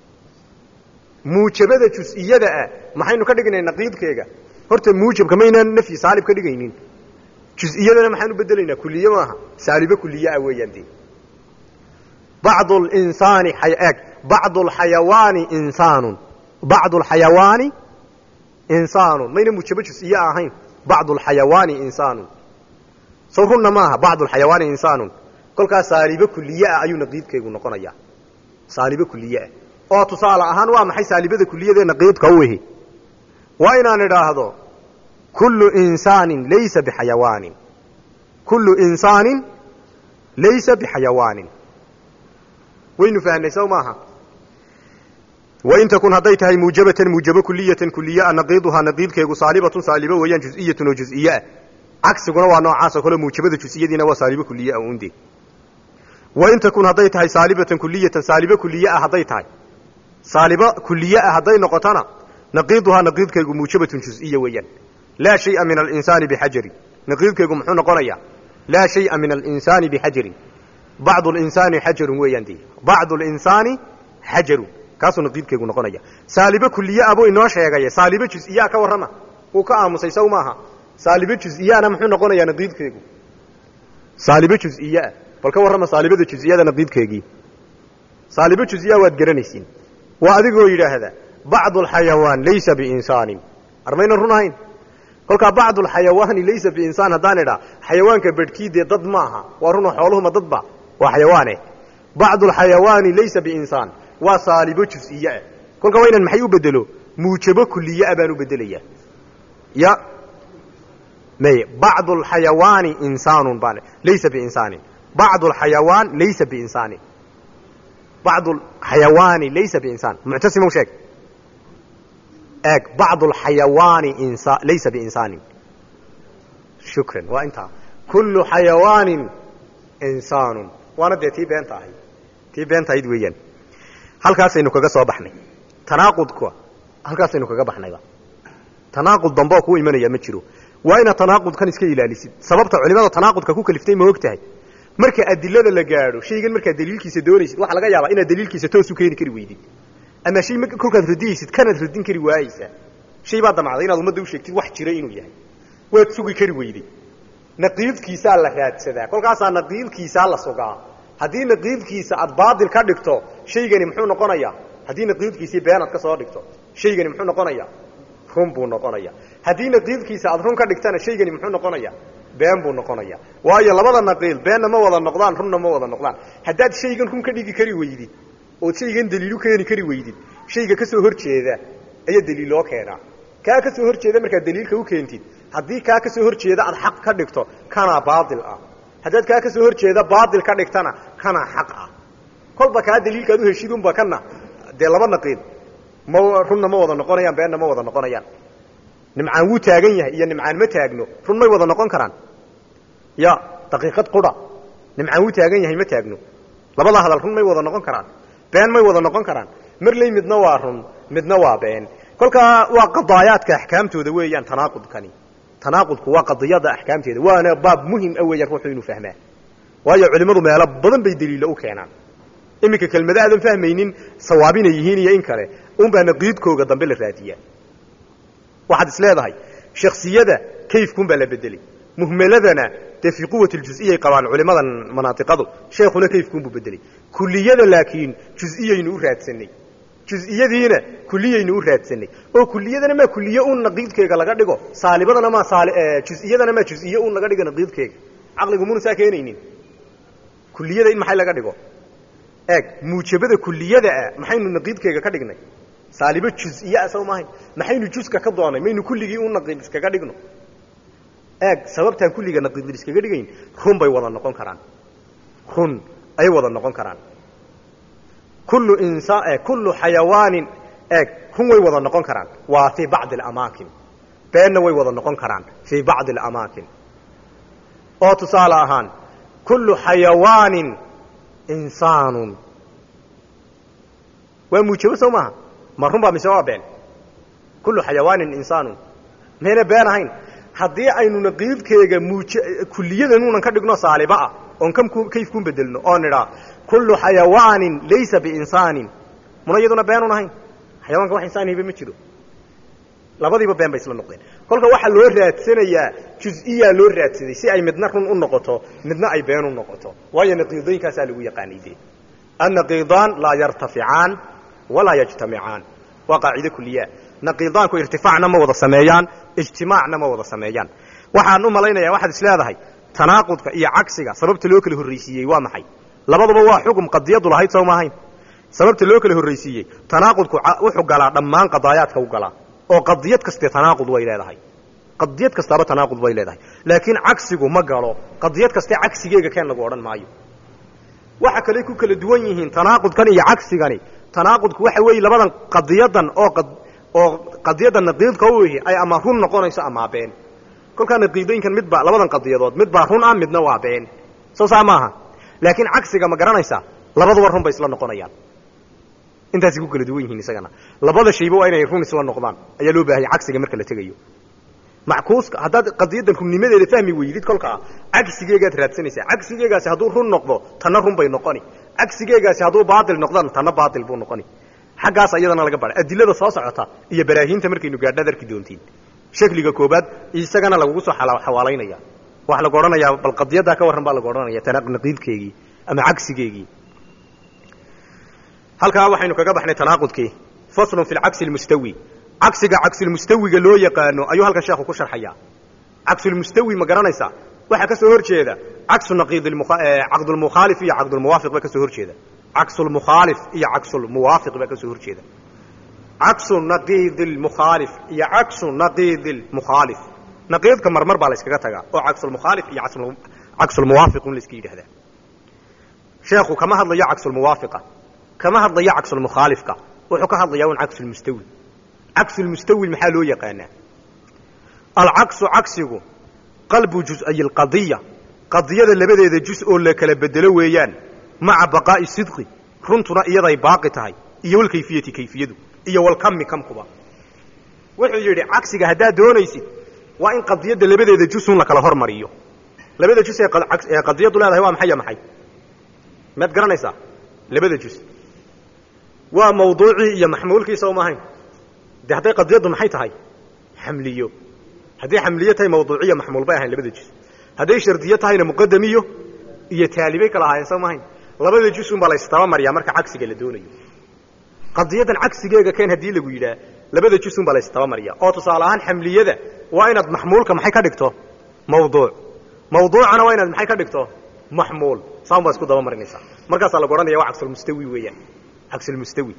Speaker 2: muujabada juz'iyada ah maxaynu ka dhignay naqiidkeega horta muujabka maynaan nafyi saalib ka dhigaynin juz'iyadana maxaanu bedelaynaa kulliye maaha saalibo kulliye ah weeyaan dee bacdu linsaani eeg bacdu alxayawaani insaanun bacdu alxayawaani insaanun mayna muujabo juz'iye ahayn bacdu alxayawaani insaanun sow runna maaha bacdu alxayawaani insaanun kolkaas saalibo kulliye ah ayuu naqiidkeegu noqonayaa saalibo kulliye ah oo tusaale ahaan waa maxay saalibada kuliyadee naqiidka u ihi waa inaan idhaahdo kullu insaanin laysa bixayawaanin kullu insaanin laysa bixayawaanin waynu fahnay sow maaha wain takun hadday tahay muujabatan muujabo kuliyatan kuliyaa naqiiduhaa naqiidkeegu saalibatun saalibo weeyaan juz'iyatun oo juz'iyeah cagsiguna waa noocaasoo kale muujabada juz'iyadiina waa saalibo kuliye ah unde wain takun hadday tahay saalibatan kuliyatan saalibo kuliye ah hadday tahay saalibo kuliye ah hadday noqotona naqiiduhaa naqiidkeegu muujabatun juz'iya weeyaan laa shaya min alinsaani bixajarin naqiidkeegu muxuu noqonayaa laa shaya min alinsaani bixajarin bacdu linsaani xajarun weeyaan dee bacdu linsaani xajarun kaasuu naqiidkeegu noqonaya saalibo kuliye ah buu inoo sheegaya saalibo juz'iyaa ka warrama wuu ka aamusay sow maaha saalibo juz'iyana muxuu noqonayaa naqiidkeegu saalibo juz'iyeah bal ka warrama saalibada juz'iyada naqiidkeegii saalibo juz'iya waad garanaysiin waa adigoo yidhaahda bacdu alxayawaan laysa biinsaanin armaynan run ahayn kolkaa bacdu alxayawaani laysa biinsaan haddaan idhaa xayawaanka bedhkii dee dad maaha waa runoo xooluhuma dadba waa xayawaane bacdu alxayawaani laysa biinsaan waa saalibo juz'iyeah kolka waa inaan maxay u bedelo muujabo kuliyeah baan u bedelayaa ya may bacdu alxayawaani insaanun baan laysa biinsaanin bacdu alxayawaan laysa biinsaanin bacdu alxayawaani laysa biinsaan muctasimow sheeg eeg bacdu alxayawaani insa laysa biinsaanin shukran waa intaa kullu xayawaanin insaanun waana dee tii beenta ahayd tii beenta ahayd weeyaan halkaasaynu kaga soo baxnay tanaaqudka halkaasaynu kaga baxnayba tanaaqud damboo kuu imanaya ma jiro waa inaad tanaaqudkan iska ilaalisid sababta culimada tanaaqudka ku kaliftay ma og tahay marka adilada la gaadho shaygan markaad daliilkiisa doonaysid waxa laga yaabaa inaad daliilkiisa toos u keeni kari weydid ama shay marka kolkaad radiyaysid kanaad radin kari waayeysaa shay baa damacday inaad ummadda u sheegtid wax jira inuu yahay waad sugi kari weyday naqiidkiisaa la raadsadaa kolkaasaa naqiidkiisaa la sugaa haddii naqiidkiisa aad baadil ka dhigto shaygani muxuu noqonayaa haddii naqiidkiisii been aad ka soo dhigto shaygani muxuu noqonayaa run buu noqonayaa haddii naqiidkiisa aad run ka dhigtana shaygani muxuu noqonayaa been buu noqonayaa waayo labada naqiid beenna ma wada noqdaan runna ma wada noqdaan haddaad shaygan run ka dhigi kari weydid ood shaygan daliilu keeni kari weydid shayga ka soo hor jeeda ayaa daliil loo keenaa kaa ka soo hor jeeda markaad daliilka u keentid haddii kaa ka soo hor jeeda aad xaq ka dhigto kanaa baatil ah haddaad kaa ka soo hor jeeda baatil ka dhigtana kanaa xaq ah kolba kaa daliilkaad u heshid unba kana dee laba naqiid ma runna ma wada noqonayaan beenna ma wada noqonayaan nimcaan wuu taagan yahay iyo nimcaan ma taagno run may wada noqon karaan ya daqiiqad qura nimcaan wuu taagan yahay ma taagno labada hadal run may wada noqon karaan been may wada noqon karaan marley midna waa run midna waa been kolkaa waa qadaayaadka axkaamtooda weeyaan tanaaqudkani tanaaqudku waa qadiyada axkaamteeda waana baab muhim ah weeyaan ruuxu inuu fahmaa waayo culimadu meelo badan bay daliilo u keenaan iminka kelmada aadan fahmaynin sawaabina yihiin iyo in kale unbaa naqiidkooga dambe la raadiyaa waxaad is leedahay shaksiyada kayfkunbaa la bedelay muhmaladana dee fii quwati ljus-iyay qabaan culimadan manaatiqadu sheekhuna kayfkunbuu bedelay kuliyada laakiin jus-iyaynu u raadsanay jus-iyadiina kuliyaynu u raadsanay oo kuliyadana maa kuliye un naqiidkeega laga dhigo saalibadana maa saali jus-iyadana maa jus-iyo un laga dhigo naqiidkeega caqligu muna saa keenaynin kuliyada in maxay laga dhigo eeg muujabada kuliyadaa maxaynu naqiidkeega ka dhignay saalibo jus-iya saw maahayn maxaynu juska ka doonay maynu kulligii u naqiid iskaga dhigno eeg sababtaan kulliga naqiid iskaga dhigayn run bay wada noqon karaan run ay wada noqon karaan kullu insaan kullu xayawaanin eeg run way wada noqon karaan waa fii bacdi alamaakin beenna way wada noqon karaan fii bacdi alamaakin oo tusaale ahaan kullu xayawaanin insaanun waa muujabo sow maaha ma run baa mise waa been kullu xayawaanin insaanun mayna been ahayn haddii aynu naqiidkeega muuj kuliyadannuunan ka dhigno saaliba ah oon kam kayfkun bedelno oo nidhaa kullu xayawaanin laysa biinsaanin muna iyaduna beenun ahayn xayawaanka wax insaan hiba ma jiro labadiiba been bay isla noqdeen kolka waxaa loo raadsanayaa jus-iyaa loo raadsaday si ay midna run u noqoto midna ay been u noqoto waayo naqiidooyinkaasaa lagu yaqaanay dee annaqiidaan laa yartaficaan walaa yajtamicaan waa qaacide kuliya naqiidaanku irtifaacna ma wada sameeyaan ijtimaacna ma wada sameeyaan waxaan u malaynayaa waxaad is leedahay tanaaqudka iyo cagsiga sababta loo kala horraysiiyey waa maxay labaduba waa xukum qadiyadu lahayd soo maahayn sababta loo kala horraysiiyey tanaaqudku wuxuu galaa dhammaan qadaayaadka u galaa oo qadiyad kaste tanaaqud way leedahay qadiyad kastaaba tanaaqud way leedahay laakiin cagsigu ma galo qadiyad kaste cagsigeega keen lagu odhan maayo waxa kale ku kala duwan yihiin tanaaqudkan iyo cagsigani tanaaqudku waxa weeye labadan qadiyadan oo oo qadiyada naqiidka u yahay ay ama run noqonayso ama been kolka naqiidooyinkan midba labadan qadiyadood midba run ah midna waa been soo saamaha laakiin cagsiga ma garanaysa labaduba run bay isla noqonayaan intaas ku kala duwan yihiin isagana labada shayba waa inay run isla noqdaan ayaa loo baahay cagsiga marka la tagayo mackuuska haddaad qadiyadan runnimadeeda fahmi weydid kolka cagsigeegaad raadsanaysaa cagsigeegaasi hadduu run noqdo tanna run bay noqoni cagsigeegaasi hadduu baatil noqdana tanna baatil buu noqoni xaggaas iyadana laga baray adilada soo socota iyo baraahiinta markaynu gaadhaad arki doontiin shakliga koobaad isagana lagugu soo xawaalaynaya waxa lagu odhanayaa bal qadiyaddaa ka warran baa lagu odhanaya naqiidkeegii ama cagsigeegii halkaa waxaynu kaga baxnay tanaaqudkii faslun fi lcagsi lmustawi cagsiga cagsulmustawiga loo yaqaano ayuu halkan sheekhu ku sharxayaa cagsulmustawi ma garanaysaa waxaa ka soo hor jeeda cagsu naqiid caqdulmukhaalif iyo caqdulmuwaafiq baa ka soo hor jeeda cagsulmukhaalif iyo cagsulmuwaafiq baa ka soo hor jeeda cagsu naqiid lmukhaalif iyo cagsu naqiid lmukhaalif naqiidka marmar baa la yskaga tagaa oo cagsulmukhaalif iyo cagsulmuwaafiq un la iska yidhahdaa sheekhu kama hadlayo cagsulmuwaafiqa kama hadlayo cagsulmukhaalifka wuxuu ka hadlayaa un cagsulmustawi cagsulmustawi maxaa loo yaqaanaa alcagsu cagsigu qalbu juz-ay alqadiya qadiyada labadeeda jus oo la kala bedelo weeyaan maca baqaa'i sidqi runtuna iyaday baaqi tahay iyo walkayfiyati kayfiyadu iyo walkami kamkuba wuxuu yidhi cagsiga haddaad doonaysid waa in qadiyadda labadeeda jusun la kala hormariyo labada juz ee qadiyadu leedahay waa maxay maxay mad garanaysaa labada juz waa mawduuci iyo maxmuulkiisa oo maahayn de haday qadiyadu maxay tahay xamliyo haday xamliyo tahay mawduuciya maxmuul bay ahayn labada juz haday shardiyo tahayna muqaddamiyo iyo taalibay kala ahayn soo maahayn labada juz un baa la istaba mariyaa marka cagsiga la doonayo qadiyadan cagsigeega keen hadii lagu yiraahdo labada juz un baa la istaba mariyaa oo tusaale ahaan xamliyada waa inaad maxmuulka maxay ka dhigto mawduuc mawduucana waa inaad maxay ka dhigto maxmuul saan baa isku daba marinaysaa markaas la goranaya waa cagsul mustawi weeyaan cagsul mustawi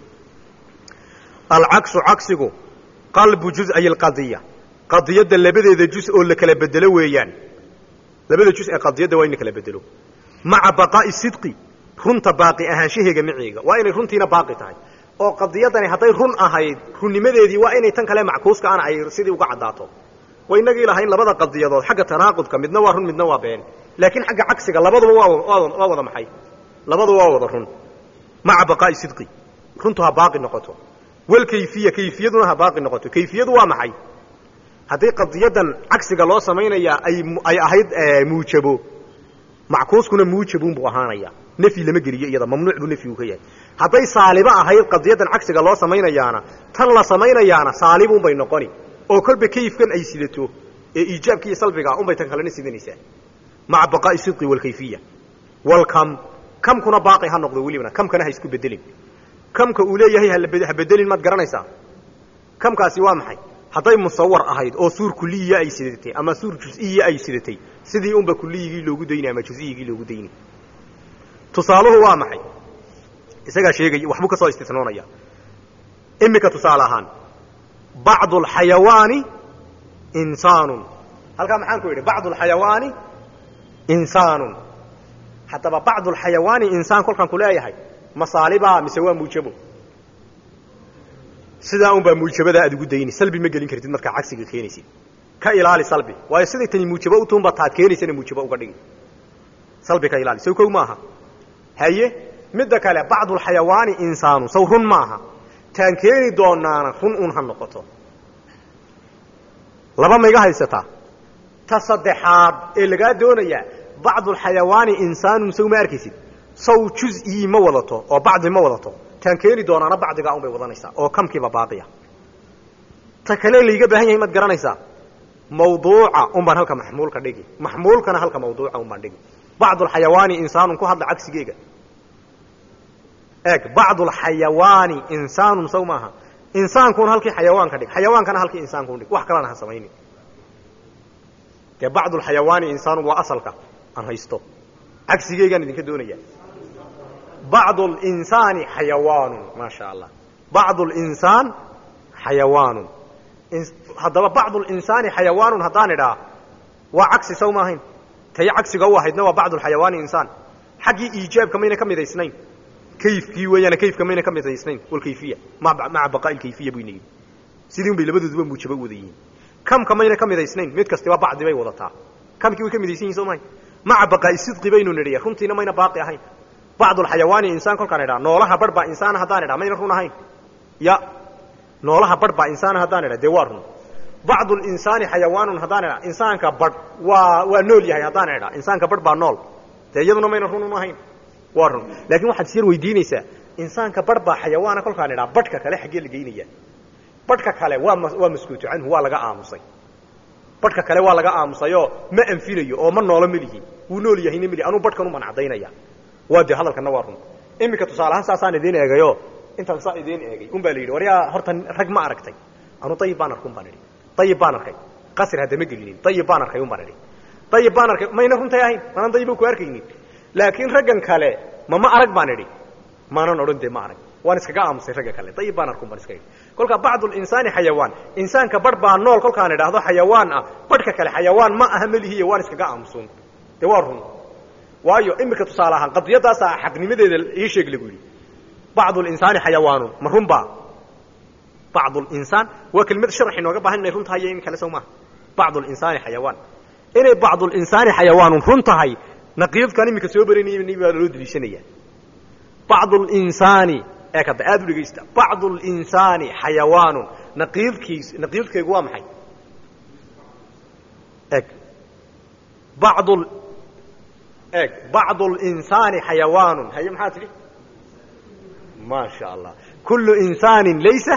Speaker 2: al aqsu aqsigu qalbu juz'i al qadiyya qadiyada labadeeda juz oo la kala bedelo weeyaan labada juz ee qadiyada waa in kala bedelo ma'a baqa'i sidqi runta baaqi ahaanshaheega miciga waa inay runtiina baaqi tahay oo qadiyadani haday run ahayd runnimadeedii waa inay tan kale mackuuska aan ay sidii uga cadaato way inaga ilahayn labada qadiyadood xagga tanaaqudka midna waa run midna waa been laakiin xagga cagsiga labaduba waa wada maxay labaduba waa wada run ma'a baqa'i sidqi runtu ha baaqi noqoto wal kayfiya kayfiyaduna ha baaqi noqoto kayfiyadu waa maxay haday qadiyadan cagsiga loo sameeynaya ay ay ahayd muujabo mackuuskuna muujabun buu ahaanaya nafi lama geliyo iyada mamnuuc buu nafi u ka yahay haday saaliba ahayd qadiyadan cagsiga loo sameynayaana tan la sameynayaana saalibun bay noqoni oo kolba kayfkan ay sidato ee iijaabka iyo salbiga un bay tan kale sidanaysaa ma'a baqa'i sidqi wal kayfiya wal kam kam kuna baaqi ha noqdo waliba kam kana ha isku bedelin kamka uu leeyahay ha bedelin mad garanaysaa kamkaasi waa maxay haday musawwar ahayd oo suur kulliya ay sidatay ama suur juz'iyya ay sidatay sidii unba kulliyigi loogu deynaa ama juz'iyigi loogu deynaa tusaaluhu waa maxay isaga sheegay waxbu ka soo istisnoonaya imika tusaalahan بعض الحيوان إنسان هل كان محانكو يقول بعض الحيوان إنسان حتى بعض الحيوان إنسان كل كان كلها يحي مصالبها مسوا موجبه سيدا أم بموجبه ده أدو ديني سلبي مجالين كرتين مركا عكسي كينيسي كإلالي سلبي وهي سيدا تاني موجبه وتوم بطاعت كينيسي موجبه وقردين سلبي كإلالي سوكو ماها هاي مدك على بعض الحيوان إنسان سوهن maaha taan keeni doonaana run un ha noqoto laba ma iga haysataa ta saddexaad ee laga doonaya بعض الحيوان إنسان سو ma arkaysid saw juz'i ma wadato oo bacdi ma wadato taan keeni doonaana bacdiga un bay wadanaysaa oo kamkiiba baaqiya ta kale liiga baahan yahay mad garanaysaa mawduuca un baan halka maxmuulka dhigi maxmuulkana halka mawduuca un baan dhigi بعض الحيوان إنسان ku hadla cagsigeega اك بعض الحيوان انسان سو maaha insaanku halkii xayawaan ka dhig xayawaankana halkii insaanku dhig wax kala ha sameeynin ka بعض الحيوان انسان waa asalka aan haysto cagsigeegan idinka doonaya بعض الانسان حيوان ما شاء الله بعض الانسان حيوان hadaba بعض الانسان حيوان hadaan ira waa cagsi soo maahayn tay cagsiga waahidna waa بعض الحيوان انسان xaqi iijaabka mayna ka midaysnayn كيف كي ويانا كيف كمان كم يتيسنين والكيفية مع مع بقاء الكيفية بيني سيدهم بيلبدوا ذباب مجبوا وذيين كم كمان كم يتيسنين ميت كستوا بعض بي وضطها كم كي كم يتيسين سوماي مع بقاء الصدق بينه نريه خمتنا ما باقي هاي بعض الحيوان إنسان كل كان يرى نولها بربع إنسان هذان يرى ما يرون هاي يا نولها بربع إنسان هذان يرى دوارهم بعض الإنسان حيوان هذان يرى إنسان كبر و ونول يا هذان يرى إنسان كبربع نول تيجدون ما يرون هاي warun laakiin waxaad sir weydiinaysaa insaanka barba xayawaana kolkaan ila badhka kale xagee la geynaya badhka kale waa waa maskuutu canhu waa laga aamusay badhka kale waa laga aamusayo ma anfinayo oo ma noolo milihi uu nool yahay mili anu badhkan u manacdaynaya waa de hadalkana warun imika tusaalahan saasaan idin eegayo intaan saa idin eegay un baa la yiri wariya horta rag ma aragtay anu tayib baan arkun baan yiri tayib baan arkay qasir hada ma gelinin tayib baan arkay un baan yiri tayib baan arkay ma ina runta yahay ma tayib ku arkaynin laakiin raggan kale ma ma arag baan idhi maanan orante ma arag waan iskaga aamusay ragga kale tayib baan arkun baan iska idhi kolka bacdu al-insani xayawaan insaanka bar baa nool kolkaan idhaahdo xayawaan ah barka kale xayawaan ma aha malihiya waan iskaga aamusun de waa run waayo imika tusaalahan qadiyadaas xaqnimadeeda ii sheeg lagu yiri bacdu al-insani xayawaan ma run baa bacdu al-insan waa kelmad sharxi nooga baahan inay runta hayeen kala soo ma bacdu al-insani xayawaan inay bacdu al-insani xayawaan runta hay نقيض كان يمكن سوبرني من يبالود ليشنيا بعض الإنسان أكيد أدري جيستا بعض الإنسان حيوان نقيض كيس نقيض كيقوام حي أك بعض eeg bacdu linsaani xayawaanun haye maxaa tidhi maa sha allah kullu insaanin laysa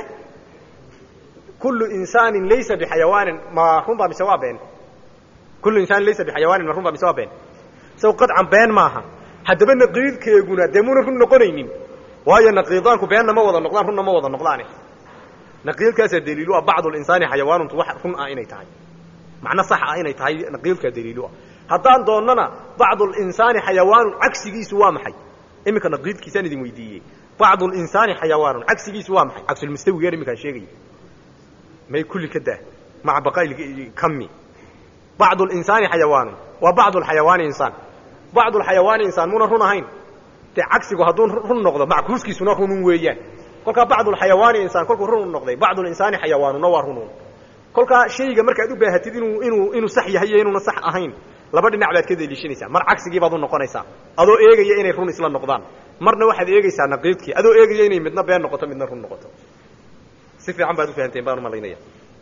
Speaker 2: kullu insaanin laysa bixayawaanin ma runbaa mise waa been kullu insaanin laysa bixayawaanin ma runbaa mise waa been saw qadcan been maaha haddaba naqiidkeeguna dee muna run noqonaynin waayo naqiidaanku beenna ma wada noqdaan runna ma wada noqdaane naqiidkaasaa daliilu ah bacdu linsaani xayawaanuntu wax run ah inay tahay macno sax ah inay tahay naqiidkaa daliilu ah haddaan doonnana bacdu linsaani xayawaanun cagsigiisu waa maxay iminka naqiidkiisaan idin weydiiyey bacdu linsaani xayawaanun cagsigiisu waa maxay cagsulmustawigeer iminkaan sheegaya may kulli ka daa maca baqaa'il kami bacdu linsaani xayawaanun waa bacdu lxayawaani insaan bacdu lxayawaani insaan muna run ahayn dee cagsigu hadduu run noqdo mackuuskiisuna runun weeyaan kolkaa bacdu lxayawaani insaan kolkuu run noqday bacdu linsaani xayawaanuna waa runun kolkaa shayga markaad u baahatid inuu inuu inuu sax yahay iyo inuuna sax ahayn laba dhinac baad ka deliishanaysaa mar cagsigii baad u noqonaysaa adoo eegaya inay run isla noqdaan marna waxaad eegaysaa naqiidkii adoo eegaya inay midna been noqoto midna run noqoto si fiican baad u fahanteen baan u malaynaya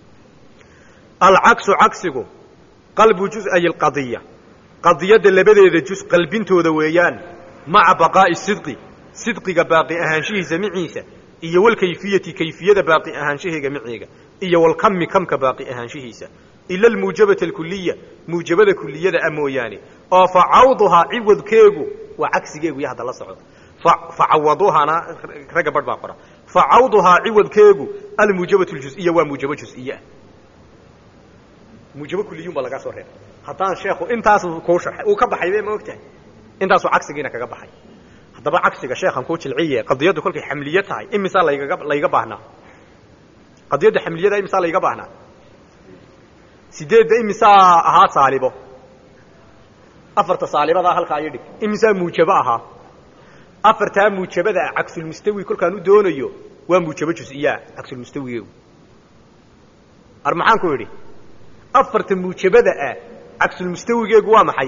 Speaker 2: alcagsu cagsigu qalbu jus'ay alqadiya qadiyadda labadeeda jus qalbintooda weeyaan maca baqaa'i sidqi sidqiga baaqi ahaanshihiisa miciisa iyo walkayfiyati kayfiyada baaqi ahaanshaheega miciga iyo walkami kamka baaqi ahaanshihiisa ila almuujabata alkuliya muujabada kuliyada a mooyaane oo facawduhaa ciwadkeegu waa cagsigeegu iyo hadda la socdo facawaduhana ragga badh baa qora facawduhaa ciwadkeegu almuujabatu ljuziya waa muujabo juziyeah muujabo kuliyun baa lagaa soo reebay haddaan sheekhu intaasu kuu sharxay uu ka baxay be ma ogtahay intaasuu cagsigiina kaga baxay haddaba cagsiga sheekhan kuu jilciye qadiyaddu kolkay xamliye tahay imisaa laygaga layga baahnaa qadiyadda xamliyada imisaa layga baahnaa sideedda imisaa ahaa saalibo afarta saalibadaa halkaa iyo dhig imisaa muujabo ahaa afartaa muujabada ah cagsulmustawi kolkaan u doonayo waa muujabo jusiyaa cagsulmustawigeegu ar maxaan ku idhi afarta muujabada ah cagsulmustawigeegu waa maxay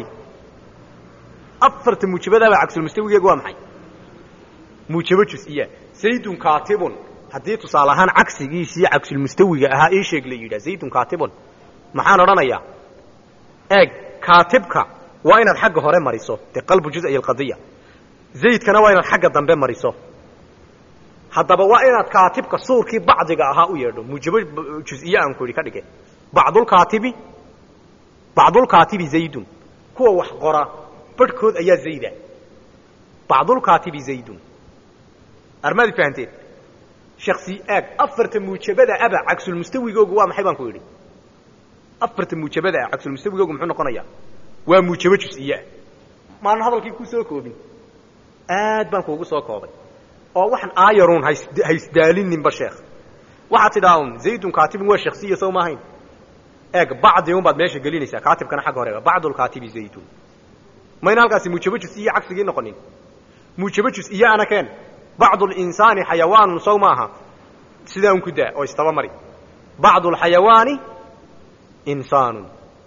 Speaker 2: afarta muujabadaaba cagsulmustawigeegu waa maxay muujabo jusiya zaydun kaatibun haddii tusaale ahaan cagsigiisii cagsulmustawiga ahaa ii sheeg la yidhah zaydun kaatibun maxaan odhanayaa eeg kaatibka waa inaad xagga hore mariso dee qalbu juz-ay alqadiya zaydkana waa inaad xagga dambe mariso haddaba waa inaad kaatibka suurkii bacdiga ahaa u yeedho muujabo juziye aan ku idhi ka dhige bacdulkaatibi bacdulkaatibi zaydun kuwa wax qora barhkood ayaa zayda bacdulkaatibi zaydun armaadi fahanteed shaksi aag afarta muujabada aba cagsulmustawigoogu waa maxay baan ku idhi afarta muujabada ah cagsulmustawigoogu muxuu noqonayaa waa muujabo jusiyeah maanan hadalkii ku soo koobin aad baan kuugu soo koobay oo waxaan aayaruun has haysdaalininba sheekh waxaad tidhaa un zaydun kaatibun waa shaksiya sow maahayn eeg bacdi un baad meesha gelinaysaa kaatibkana xagga horeega bacdulkaatibi zaydun mayna halkaasi muujabo jusiye cagsigii noqonin muujabo jusiye ana keen bacdulinsaani xayawaanun sow maaha sidaa un ku daa oo istaba mari bacdulxayawaani insaanun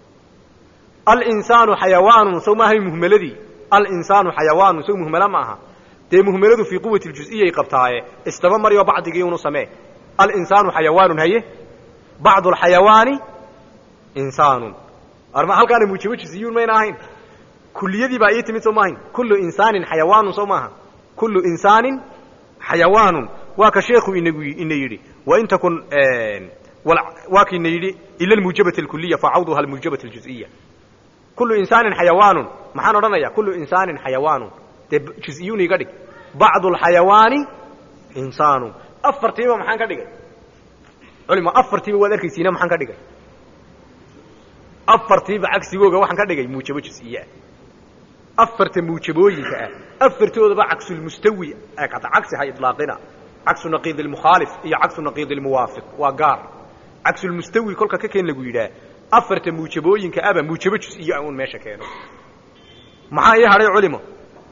Speaker 2: alinsaanu xayawaanun sow maahay muhmeladii alinsaanu xayawaanun sow muhmela ma aha dee muhmeladu fii quwati ljuz'iyay qabtaaye istaba marioo bacdigii unu samee alinsaanu xayawaanun haye bacdu alxayawaani insaanun arma halkaana muujabo juziyuun mayna ahayn kuliyadii baa ii timid soo maahayn kullu insaanin xayawaanun sow maaha kullu insaanin xayawaanun waa ka sheekhu inagu ina yidhi wain takun waa ka ina yidhi ila almuujabati alkuliya facawduha almuujabati aljuziya kullu insaanin xayawaanun maxaan odhanayaa kullu insaanin xayawaanun dee juziyuun iga dhig bacdu alxayawaani insaanun afartiiba maxaan ka dhigay culima afartiiba waad arkaysiina maxaan ka dhigay afartiiba cagsigooga waxaan ka dhigay muujabo juziyeah afarta muujabooyinka ah afartoodaba cagsulmustawi cagsi ha ilaaqina cagsu naqiid almukhaalif iyo cagsu naqiid almuwaafiq waa gaar cagsulmustawi kolka ka keen lagu yidhaah afarta muujabooyinka aba muujabo jusiye un meesha keeno maxaa ii hadhay culimo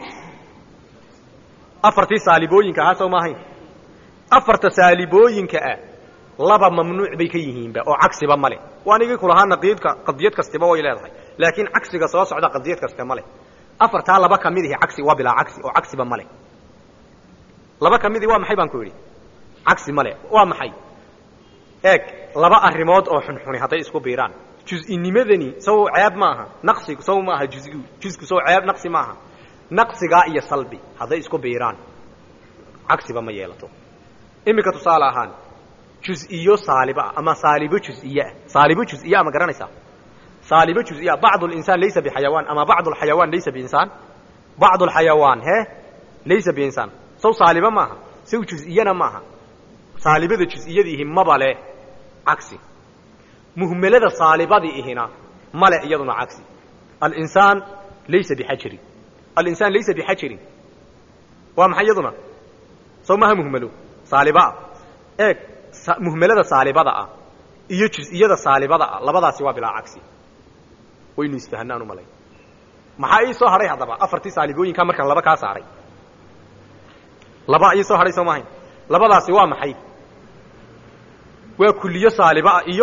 Speaker 2: afartii saalibooyinka ahaa sow maahayn afarta saalibooyinka ah laba mamnuuc bay ka yihiinba oo cagsiba male waan igii kulahaa naqiidka qadiyad kastiba way leedahay laakiin cagsiga soo socda qadiyad kaste male afartaa laba ka mid ihi cagsi waa bilaa cagsi oo cagsiba male laba ka midii waa maxay baan ku idhi cagsi male waa maxay eeg laba arrimood oo xunxuni hadday isku biiraan juz-inimadani saw ceeb maaha naqsigu saw maaha juzgu juzku saw ceeb naqsi maaha naqsigaa iyo salbi hadday isku biiraan cagsiba ma yeelato iminka tusaale ahaan juz-iyo saaliba ama saalibo juz-iya saalibo juz-iya ma garanaysaa saalibo juz-iya bacd alinsaan laysa bixayawaan ama bacd alxayawaan laysa biinsaan bacd alxayawaan he laysa biinsaan saw saaliba maaha saw juz-iyana maaha saalibada juz-iyadiihi maba leh cagsi muhmelada saalibadii ihina male iyaduna cagsi alinsaan laysa bixajarin alinsaan laysa bixajarin waa maxay iyaduna saw maaha muhmelo saalibaa eeg muhmelada saalibada ah iyo juz-iyada saalibada ah labadaasi waa bilaa cagsi waynu isfahanaan u malay maxaa ii soo hadhay haddaba afartii saalibooyinkaa markaan laba kaa saaray laba ii soo hadhay soo maahayn labadaasi waa maxay waa kuliyo saalibaah iyo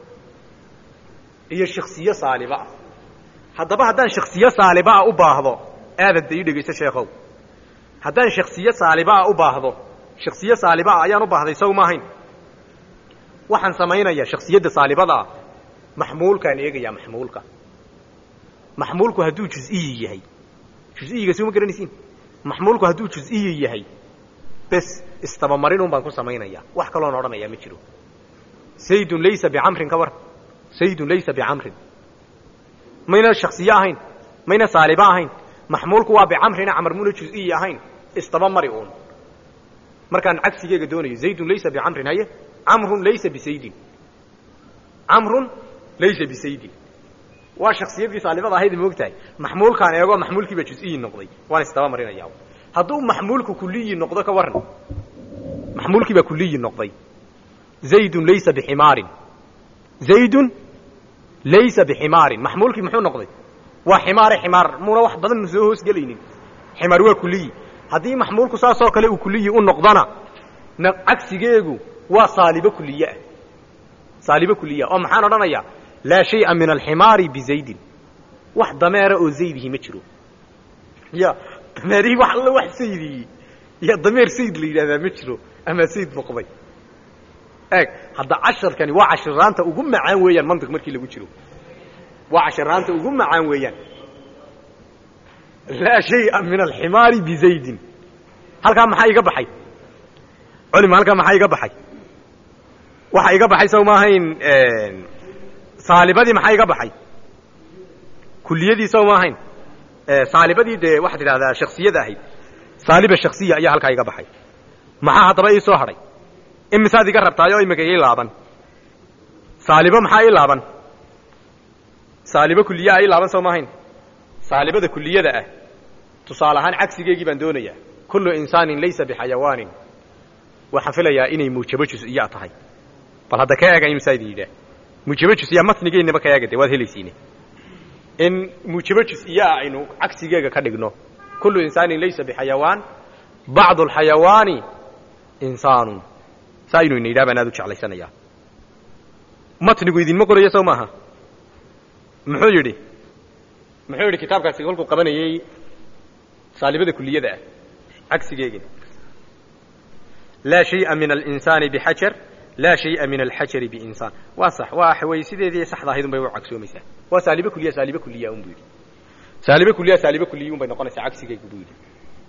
Speaker 2: iyo shaksiyo saalibaah haddaba haddaan shaksiyo saalibaah u baahdo aadad da ii dhegayso sheekhow haddaan shaksiyo saalibaah u baahdo shaksiyo saalibaah ayaan u baahday sow maahayn waxaan samaynayaa shaksiyadda saalibadaa maxmuulkaan eegayaa maxmuulka maxmuulku hadduu juz-iyi yahay juz-iyiga soo ma garanaysiin maxmuulku hadduu juz-iyi yahay bes istabamarinun baan ku samaynayaa wax kaloon odhanayaa ma jiro zaydun laysa bicamrin ka war zaydun laysa bicamrin mayna shaksiye ahayn mayna saaliba ahayn maxmuulku waa bicamrina camar muna juz-iyi ahayn istabamari uun markaan cagsigeega doonayo zaydun laysa bicamrin haye camrun laysa bisaydin camrun laysa bisaydin waa shaksiyadii saalibada ahayd ma ogtahay maxmuulkaan eego maxmuulkiiba juz-iyi noqday waan istaba marinayaa hadduu maxmuulku kuliyi noqdo ka waran maxmuulkiibaa kuliyi noqday zaydun laysa biximaarin zaydun laysa biximaarin maxmuulkii muxuu noqday waa ximaare ximaar muuna wax badan soo hoosgelaynin ximaar waa kuliyi haddii maxmuulku saasoo kale uu kuliyi u noqdona cagsigeegu waa saalibo kuliyeah saalibo kuliya oo maxaan odhanayaa laa shay'a min alximaari bizaydin wax dameera oo zaydihi ma jiro ya dameerihii wax alla wax saydihi ya dameer sayd la yidhahdaa ma jiro ama sayd noqday eeg hadda casharkani waa cashiraanta ugu macaan weeyaan mantiq markii lagu jiro waa cashiraanta ugu macaan weeyaan laa shay'a min alximaari bizaydin halkaa maxaa iga baxay culima halkaa maxaa iga baxay waxa iga baxay sow maahayn saalibadii maxaa iga baxay kuliyadii sow maahayn saalibadii dee waxaad tidhahdaa shaksiyada ahayd saaliba shaksiya ayaa halkaa iga baxay maxaa haddaba ii soo hadhay imisaad iga rabtaayoo imika ii laaban saalibo maxaa ii laaban saalibo kuliyaa ii laaban sow maahayn saalibada kuliyada ah tusaale ahaan cagsigeegii baan doonayaa kullu insaanin laysa bixayawaanin waxaan filayaa inay muujabo juz-iya tahay bal hadda ka eega imisaa idin yidhaah muujabo juz-iya matnigeennaba ka eega de waad helaysiine in muujabo juz-iyaa aynu cagsigeega ka dhigno kullu insaanin laysa bixayawaan bacdu alxayawaani insaanun saa aynu ina yidhaha baan aad u jeclaysanayaa matnigu idinma qorayo sow maaha muxuu yidhi muxuu yidhi kitaabkaasi kolkuu qabanayey saalibada kuliyada ah cagsigeegin laa shay'a min alinsaani bixajar laa shay'a min alxajari biinsaan waa sax waa way sideedii saxda ahayd un bay u cagsoomaysaa waa saalibo kuliya saalibo kuliya un buu yidhi saalibo kuliya saalibo kuliya un bay noqonaysaa cagsigeygu buu yidhi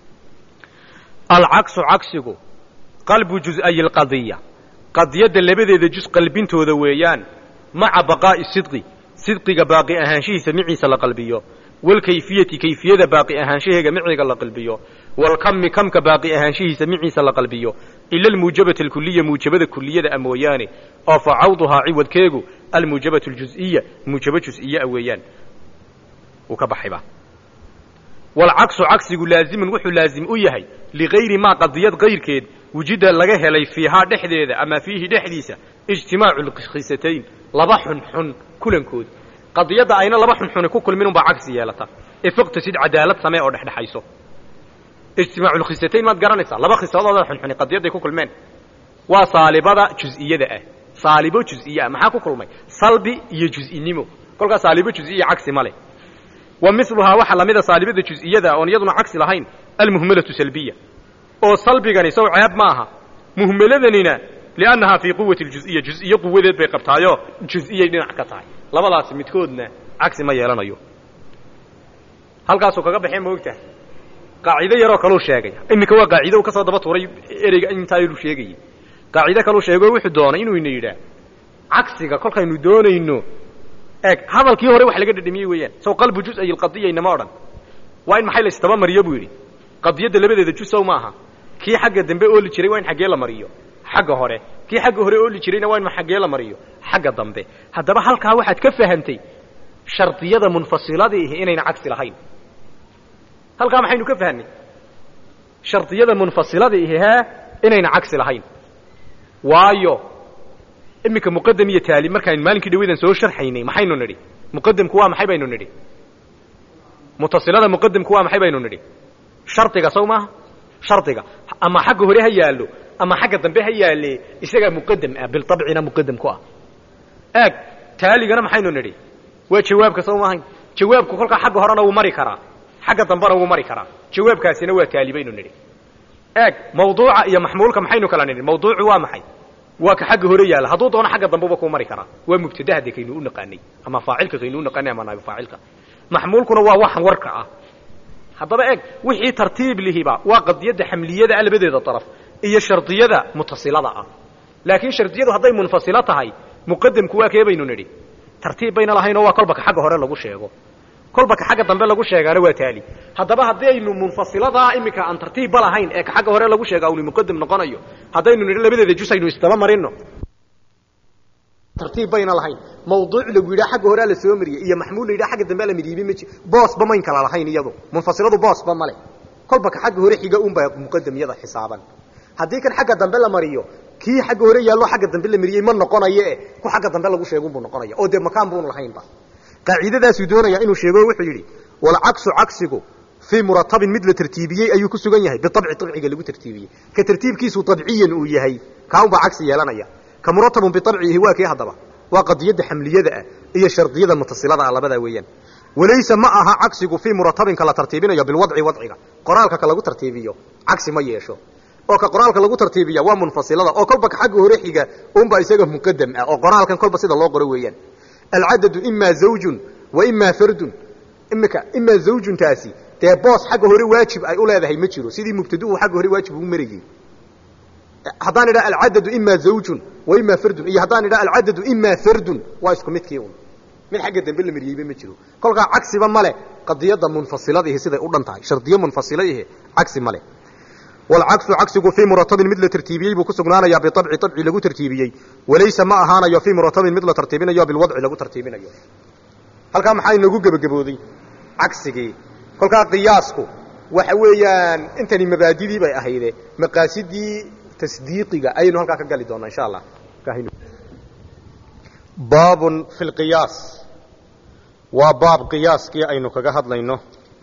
Speaker 2: alcagsu cagsigu qalbu juz-ay alqadiya qadiyadda labadeeda juz qalbintooda weeyaan maca baqaa'i sidqi sidqiga baaqi ahaanshihiisa miciisa la qalbiyo walkayfiyati kayfiyada baaqi ahaanshaheega miciga la qalbiyo walkami kamka baaqi ahaanshihiisa miciisa la qalbiyo ila almuujabata alkuliya muujabada kuliyada a mooyaane oo fa cawduhaa ciwadkeegu almuujabatu aljuziya muujabo juz-iya weeyaan uu ka baxayba walcagsu cagsigu laazimun wuxuu laazim u yahay ligayri maa qadiyad kayrkeed wujida laga helay fiihaa dhexdeeda ama fiihi dhexdiisa ijtimaacu lkhisatayn laba xunxun kulankood qadiyadda ayna laba xunxuni ku kulmin unbaa cagsi yeelata ee faqtasid cadaalad samee oo dhexdhexayso ijtimaacu lkhisatayn maad garanaysaa laba khisadood oo xunxuni qadiyadday ku kulmeen waa saalibada juz-iyada ah saalibo juz-iya ah maxaa ku kulmay salbi iyo juz-inimo kolkaas saalibo juz-iya cagsi ma leh wa miluhaa waxa lamida saalibada juz-iyada oon iyaduna cagsi lahayn almuhmalatu salbiya oo salbigani sow ceeb ma aha muhmeladanina liannahaa fii quwati ljuziya juz-iyo quwadeed bay qabtaayoo juz-iyay dhinac ka tahay labadaasi midkoodna cagsi ma yeelanayo halkaasuu kaga baxee ma ogtahay qaacido yaroo kaluu sheegay iminka waa qaacido uu ka soo daba tuuray ereyga intaa ayuu sheegayay qaacido kaluu sheegay wuxuu doonay inuu ina yidhaa cagsiga kolkaynu doonayno eeg hadalkii hore wax laga dhadhamiyey weeyaan sow qalbu juz-ay alqadiya inama odhan waa in maxay la istaba mariyo buu yidhi qadiyadda labadeeda jusow ma aha kii xagga dambe ooli jiray waa in xaggee la mariyo xagga hore kii xagga hore ooli jirayna waa in xaggee la mariyo xagga dambe haddaba halkaa waxaad ka fahantay shardiyada munfasiladiihi inayna cagsi lahayn halkaa maxaynu ka fahnay shardiyada munfasiladiihi hee inayna cagsi lahayn waayo iminka muqadam iyo taali markaan maalinkii dhaweydan soo sharxaynay maxaynu nidhi muqadamku waa maxay baynu nidhi mutasilada muqadamku waa maxay baynu nidhi shardiga sow maaha shardiga ama xagga hore ha yaallo ama xagga dambe ha yaalle isagaa muqadam ah biltabcina muqadam ku ah eeg taaligana maxaynu nidhi waa jawaabka sow maahayn jawaabku kolkaa xagga horena wuu mari karaa xagga dambena wuu mari karaa jawaabkaasina waa taali baynu nidhi eeg mawduuca iyo maxmuulka maxaynu kala nidhi mawduucu waa maxay waa ka xagga hore yaalla hadduu doono xagga dambuba kuu mari karaa waa mubtadaha dee kaynu u naqaanay ama faacilka kaynu u naqaanay ama naaib faacilka maxmuulkuna waa waxan warka ah haddaba eeg wixii tartiib lihiba waa qadiyadda xamliyada ah labadeeda daraf iyo shardiyada mutasilada ah laakiin shardiyadu hadday munfasilo tahay muqadamku waa kee baynu nidhi tartiib bayna lahayn oo waa kolba ka xagga hore lagu sheego kolba ka xagga dambe lagu sheegaana waa taali haddaba haddaynu munfasiladaa iminka aan tartiibba lahayn ee ka xagga hore lagu sheega unu muqadam noqonayo haddaynu nidhi labadeeda jus aynu istaba marino tartiib bayna lahayn mawduuc lagu yidhaha xagga horea la soo mariyey iyo maxmuul la yidhaha xagga dambe la midhiibi ma ji boosba mayn kala lahayn iyadu munfasiladu boosba male kolba ka xagga hore xiga unbaa muqadamyada xisaaban haddii kan xagga dambe la mariyo kii xagga hore yaallo xagga dambe la mariyey ma noqonayo e ku xagga dambe lagu sheegunbuu noqonaya oo dee makaan buun lahaynba qaacidadaasuu doonaya inuu sheego wuxuu yidhi walcaksu cagsigu fii muratabin mid la tartiibiyey ayuu ku sugan yahay biabci abciga lagu tartiibiyey ka tartiibkiisu abciyan uu yahay kaunbaa cagsi yeelanaya ka muratabun biabcihi waa kii haddaba waa qadiyadda xamliyada ah iyo shardiyada mutasilada ah labadaa weeyaan walaysa ma aha cagsigu fii muratabinka la tartiibinayo bilwadci wadciga qoraalka ka lagu tartiibiyo cagsi ma yeesho oo ka qoraalka lagu tartiibiya waa munfasilada oo kolba ka xagga hore xiga unbaa isaga muqadam ah oo qoraalkan kolba sida loo qoro weeyaan alcadadu imaa zawjun wa imaa fardun imika imaa zawjuntaasi dee boos xagga hore waajib ay u leedahay ma jiro sidii mubtadu uu xagga hore waajib ugu marayey haddaan idhaha alcadadu imaa zawjun wa imaa fardun iyo haddaan idhaha alcadadu imaa fardun waa isku midkii un mid xagga dambe la mariyeyba ma jiro kolkaa cagsiba male qadiyadda munfasiladihi siday u dhan tahay shardiyo munfasilaihi cagsi male walcagsu cagsigu fii muratabin mid la tartiibiyey buu ku sugnaanayaa biabci abci lagu tartiibiyey walaysa ma ahaanayo fii muratabin mid la tartiibinayo bilwadci lagu tartiibinayo halkaa maxaa inoogu gebagabooday cagsigii kolkaa qiyaasku waxa weeyaan intani mabaadidii bay ahayde maqaasidii tasdiiqiga ayaynu halkaa ka gali doonaa insha allah baabun fi lqiyaas waa baab qiyaaskii aynu kaga hadlayno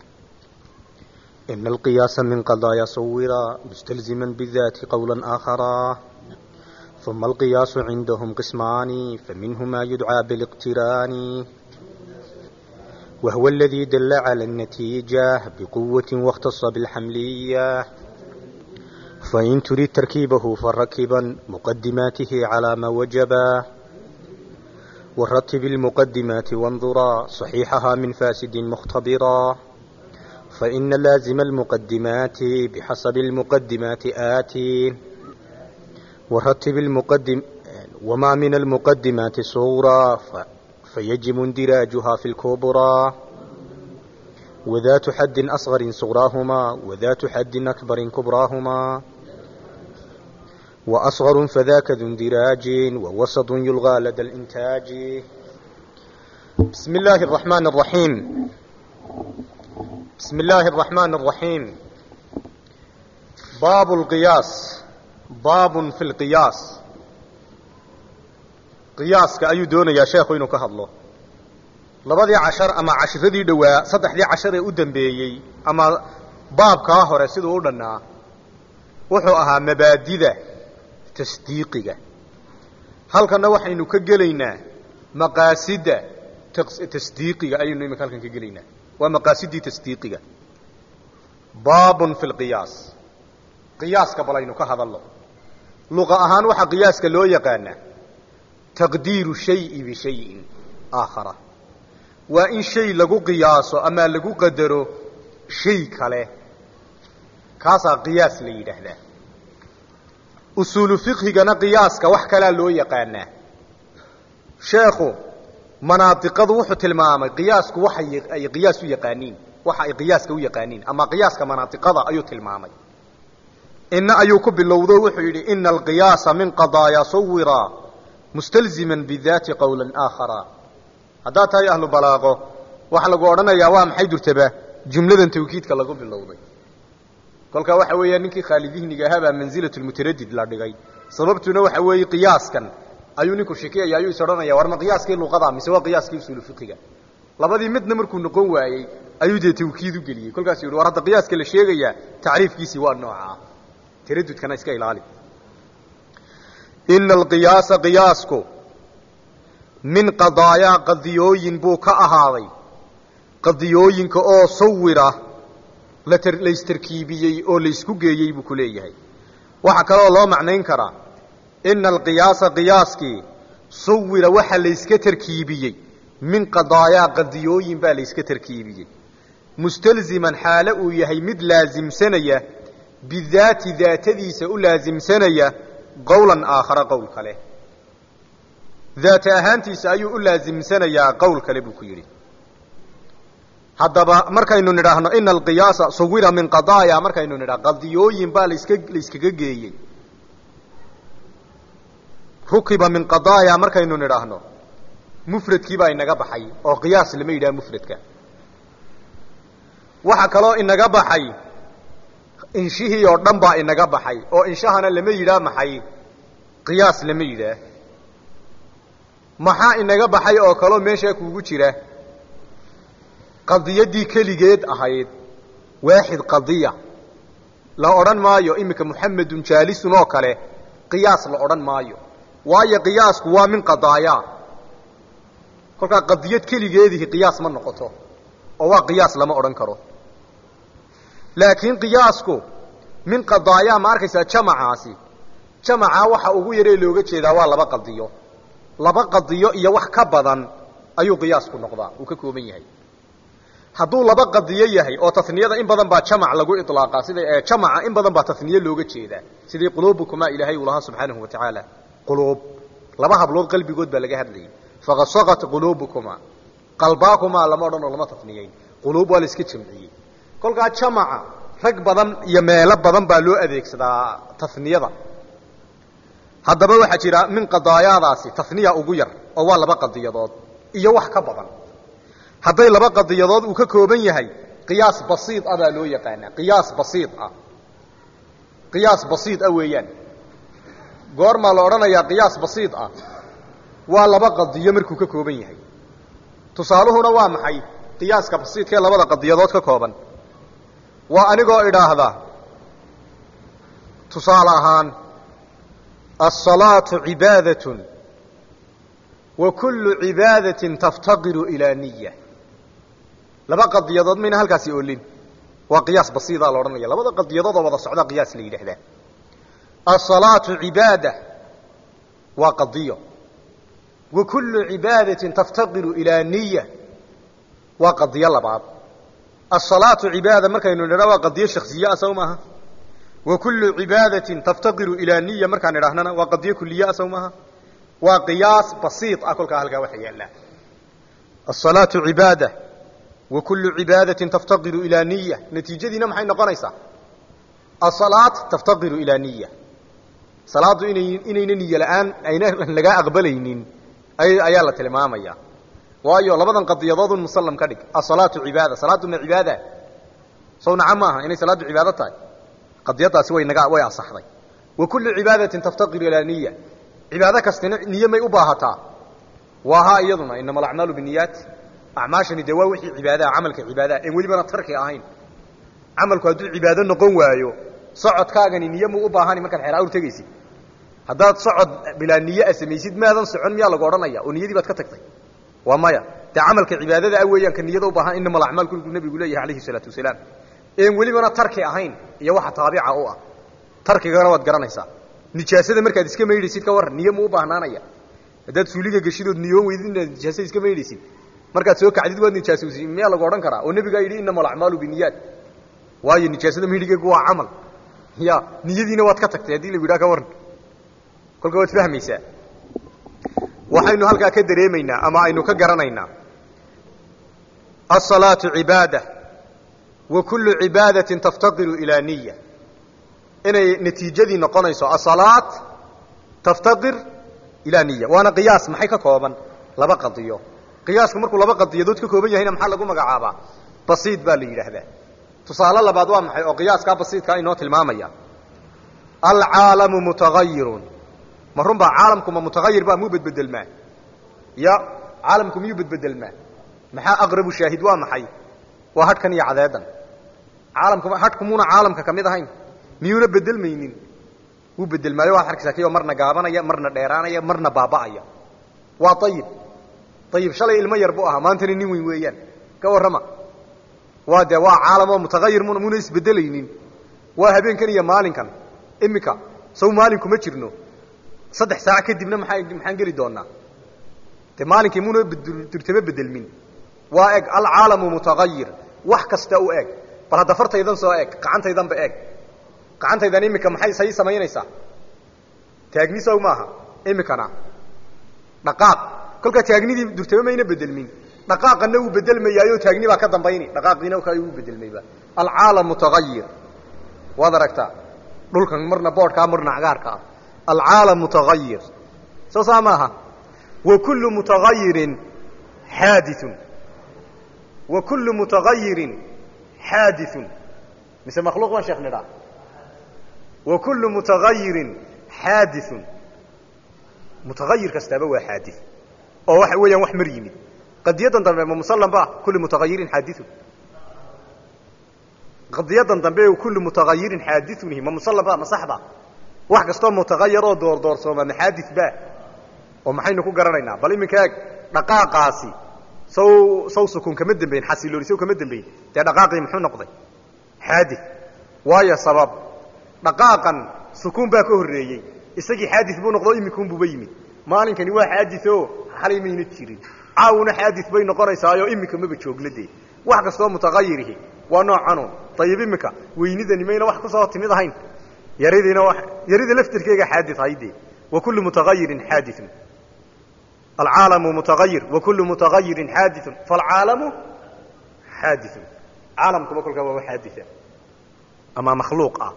Speaker 2: إن القياس من قضايا صورا مستلزما بالذات قولا آخرا ثم القياس عندهم قسمان فمنهما يدعى بالاقتران وهو الذي دل على النتيجة بقوة واختص بالحملية فإن تريد تركيبه فركبا مقدماته على ما وجبا ورتب المقدمات وانظرا صحيحها من فاسد مختبرا فإن لازم المقدمات بحسب المقدمات آتي ورتب المقدم وما من المقدمات صورة فيجب اندراجها في الكبرى وذات حد أصغر صغراهما وذات حد أكبر كبراهما وأصغر فذاك ذو اندراج ووسط يلغى لدى الإنتاج بسم الله الرحمن الرحيم بسم الله الرحمن الرحيم باب القياس باب في القياس قياسك أيو دون يا شيخ إنه كهضله لبضي عشر أما عشر ذي دواء صدح لي عشر أدن بيي أما باب كاهر يسيد أولنا وحوها مبادئ تصديقية هل كان وحي إنه كجلينا مقاصد تصديقية أي إنه مكان كجلينا ومقاصد تصديقية باب في القياس قياس قبل إنه كهذا الله لغة أهان وحا قياس كلو يقانا تقدير شيء بشيء aakhara waa in shay lagu qiyaaso ama lagu qadaro shay kale kaasaa qiyaas la yidhaahdaa usuulu fiqhigana qiyaaska wax kalaa loo yaqaanaa sheekhu manaadiqadu wuxuu tilmaamay qiyaasku waxa ay qiyaas u yaqaaniin waxa ay qiyaaska u yaqaaniin ama qiyaaska manaadiqada ayuu tilmaamay inna ayuu ku bilowdo wuxuu yidhi ina alqiyaasa min qadaaya sawira mustalziman bidaati qowlan aakhara haddaad tahay ahlu balaaqo waxa lagu odhanayaa waa maxay durtaba jumladan tawkiidka lagu bilowday kolkaa waxa weeyaa ninkii khaalidihniga ahaa baa mansilatu lmutaradid la dhigay sababtuna waxa weeye qiyaaskan ayuu ninku shikiyaya ayuu is odhanaya war ma qiyaaskii luqada mise waa qiyaaskii usuulu fiqiga labadii midna markuu noqon waayey ayuu dee tawkiid u geliyey kolkaasuu yidhi war hadda qiyaaska la sheegayaa tacriifkiisii waa noocaa taradudkana iska ilaali ina alqiyaasa qiyaasku min qadaayaa qadiyooyin buu ka ahaaday qadiyooyinka oo sawira laystarkiibiyey oo laysku geeyey buu ku leeyahay waxaa kaloo loo macnayn karaa ina alqiyaasa qiyaaskii sawira waxa layska tarkiibiyey min qadaayaa qadiyooyin baa layska tarkiibiyey mustalziman xaalo uu yahay mid laasimsanaya bidaati daatadiisa u laasimsanaya qowlan aakhara qowl kale daata ahaantiisa ayuu u laasimsanayaa qowl kale buu ku yidhi haddaba markaynu nidhaahno ina alqiyaasa sawira min qadaaya markaynu nidhah qadiyooyin baa laska layskaga geeyey rukiba min qadaaya markaynu nidhaahno mufradkii baa inaga baxay oo qiyaas lama yidhaha mufradka waxa kaloo inaga baxay inshihii oo dhan baa inaga baxay oo inshahana lama yidhaah maxay qiyaas lama yidhaah maxaa inaga baxay oo kaloo meeshaa kuugu jira qadiyaddii keligeed ahayd waaxid qadiya la odhan maayo iminka muxamedun jaalisun oo kale qiyaas la odhan maayo waayo qiyaasku waa min qadaaya kolkaa qadiyad keligeedihi qiyaas ma noqoto oo waa qiyaas lama odhan karo laakiin qiyaasku min qadaaya ma arkaysaa jamacaasi jamacaa waxa ugu yaree looga jeedaa waa laba qadiyo laba qadiyo iyo wax ka badan ayuu qiyaasku noqdaa uu ka kooban yahay hadduu laba qadiyo yahay oo taniyada in badan baa jamac lagu ilaaqaa sida jamaca in badan baa taniye looga jeedaa sidii quluubukuma ilaahay uu lahaa subxaanahu wa tacaala quluub laba hablood qalbigood baa laga hadlayay faqasaqat quluubukuma qalbaakumaa lama odhan oo lama taniyeyn quluub waa la iska jamciyey kolkaa jamaca rag badan iyo meelo badan baa loo adeegsadaa taniyada haddaba waxaa jira min qadaayaadaasi taniya ugu yar oo waa laba qadiyadood iyo wax ka badan hadday laba qadiyadood uu ka kooban yahay qiyaas basiid ah baa loo yaqaanaa qiyaas basiid ah qiyaas basiid ah weeyaan goormaa la odhanayaa qiyaas basiid ah waa laba qadiyo markuu ka kooban yahay tusaaluhuna waa maxay qiyaaska basiidkaee labada qadiyadood ka kooban waa anigoo idhaahda tusaale ahaan asalaatu cibaadatun wa kullu cibaadatin taftaqiru ilaa niya laba qadiyadood mayna halkaasi oolin waa qiyaas basiidaa la odhanaya labada qadiyadood oo wada socda qiyaas la yidhaahdaa asalaatu cibaada waa qadiyo wa kullu cibaadatin taftaqiru ilaa niya waa qadiyo labaad asalaatu cibaada markaynu nidha waa qadiyo shaksiye ah sow maaha wa kullu cibaadatin taftaqiru ilaa niya markaan idhaahnana waa qadiyo kuliye ah sow maaha waa qiyaas basiid ah kolkaa halkaa waxa yaallaa asalaatu cibaada wa kullu cibaadatin taftaqiru ilaa niya natiijadiina maxay noqonaysaa asalaat taftaqiru ilaa niya salaaddu inay inayna niye la-aan ayna lagaa aqbalaynin ayaa la tilmaamaya waayo labadan qadiyadoodun musallam ka dhig asalaatu cibaada salaaduna cibaada sow naca maaha inay salaaddu cibaado tahay qadiyadaasi way naga way asaxday wa kullu cibaadatin taftaqiru ilaa niya cibaado kastina niye may u baahataa waa haa iyaduna inama alacmaalu biniyaat acmaashani dee waa wixii cibaadaha camalka cibaadaha en welibana tarki ahayn camalku hadduu cibaado noqon waayo socodkaagani niye muu u baahani markaad xeer awr tegaysid haddaad socod bilaa niye a samaysid maadan socon miyaa lagu odhanaya oo niyadii baad ka tagtay waa maya dee camalka cibaadada ah weeyaan ka niyada u baahan inama alacmaal kulku nebigu leeyahay alayhi salaatu wasalaam en welibana tarki ahayn iyo waxa taabica u ah tarkigana waad garanaysaa nijaasada markaad iska maydhaysid ka warran niye muu u baahnaanaya haddaad suuliga geshidood niyoon weydid inaad nijaaso iska maydhaysid markaad soo kacdid waad nijaasowsi miyaa lagu odhan karaa oo nebigaa yidhi innama alacmaalu biniyaad waayo nijaasada midhigeegu waa camal ya niyadiina waad ka tagtay haddii lagu yidhaha ka waran kolka waad fahmaysaa waxaynu halkaa ka dareemaynaa ama aynu ka garanaynaa asalaatu cibaada wa kullu cibaadatin taftaqiru ilaa niya inay natiijadii noqonayso asalaat taftaqir ilaa niya waana qiyaas maxay ka kooban laba qadiyo qiyaasku markuu laba qadiyadood ka kooban yahayna maxaa lagu magacaabaa basiid baa la yidhaahdaa tusaale labaad waa maxay oo qiyaaskaa basiidkaa inoo tilmaamaya alcaalamu mutagayirun ma run baa caalamku ma mutagayir baa muu bedbedelmaa ya caalamku miyuu bedbedelmaa maxaa aqrabu shaahid waa maxay waa hadhkan iyo cadeedan caalamku hadhku muuna caalamka ka mid ahayn miyuuna bedelmaynin wuu bedelmaayo waad arkaysaa kiyoo marna gaabanaya marna dheeraanaya marna baaba'aya waa ayib ayib shalay ilmo yar buu ahaa maantana nin weyn weeyaan ka warrama waa dee waa caalamoo mutagayir m muuna isbedelaynin waa habeenkan iyo maalinkan iminka saw maalinku ma jirno saddex saac kadibna maaa maxaan geli doonaa de maalinkii muuna durtama bedelmin waa eg alcaalamu mutagayir wax kasta u eg bal hadda fartaydan soo eg gacantaydanba eg gacantaydan iminka maxay say samaynaysaa taagni sow maaha iminkana dhaqaaq kolkaa taagnidii durtama mayna bedelmin dhaqaaqana wuu bedelmayaayo taagni baa ka dambayni dhaqaaqiina ka wuu bedelmayba alcaalam mutagayir waad aragtaa dhulkan marna boodhkaa marna cagaarkaa alcaalam mutagayir soo saa maaha wa kullu mutagayirin xaadiun wa kullu mutagayirin xaadiun mise makhluuq baan sheekh nidhaa wa kullu mutagayirin xaadiun mutagayir kastaaba waa xaadi oo waxa weeyaan wax mar yimid qadiyadan dambe ma musallam ba kullu mutagayirin xaadiun qadiyadan dambe kullu mutagayirin xaadiun ma musallam ba ma sax ba wax kastoo mutagayir oo door doorsooma maxaadis ba oo maxaynu ku garanaynaa bal iminka eeg dhaqaaqaasi saw saw sukun kama dambeyn xasilooni saw kama dambeyn dee dhaqaaqii muxuu noqday xaadis waayo sabab dhaqaaqan sukuun baa ka horreeyey isagii xaadis buu noqdo iminkuun buuba yimid maalinkani waa xaadis oo xalay mayna jirin caawuna xaadis bay noqonaysaayo iminka maba joogna dee wax kastoo mutagayirihi waa noocanuun ayib iminka weynidani mayna wax kusoo timid ahayn yaridiina yarida laftirkeega xaadis hayde wa kullu mutagayirin xaadiun alcaalamu mutagayir wa kullu mutagayirin xaadiun falcaalamu xaadiun caalamkuba kolkaa waa xaadia ama makhluuq ah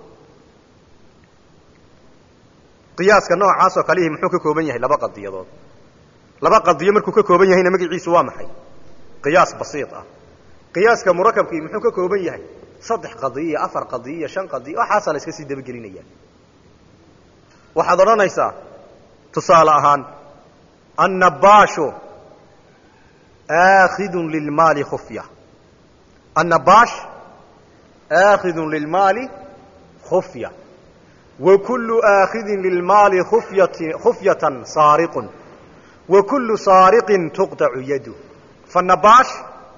Speaker 2: qiyaaska noocaasoo kalihii muxuu ka kooban yahay laba qadiyadood laba qadiyo markuu ka kooban yahayna magaciisu waa maxay qiyaas basiid ah qiyaaska murakabkii muxuu ka kooban yahay saddex qadiyo iyo afar qadiyo iyo shan qadiyo waxaasaa la iska sii dabagelinaya waxaad odhanaysaa tusaale ahaan annabaashu aakhidun lilmaali khufya annabaash aakhidun lilmaali khufya wa kullu aakhidin lilmaali khufyati khufyatan saariqun wa kullu saariqin tuqdacu yadu fanabaash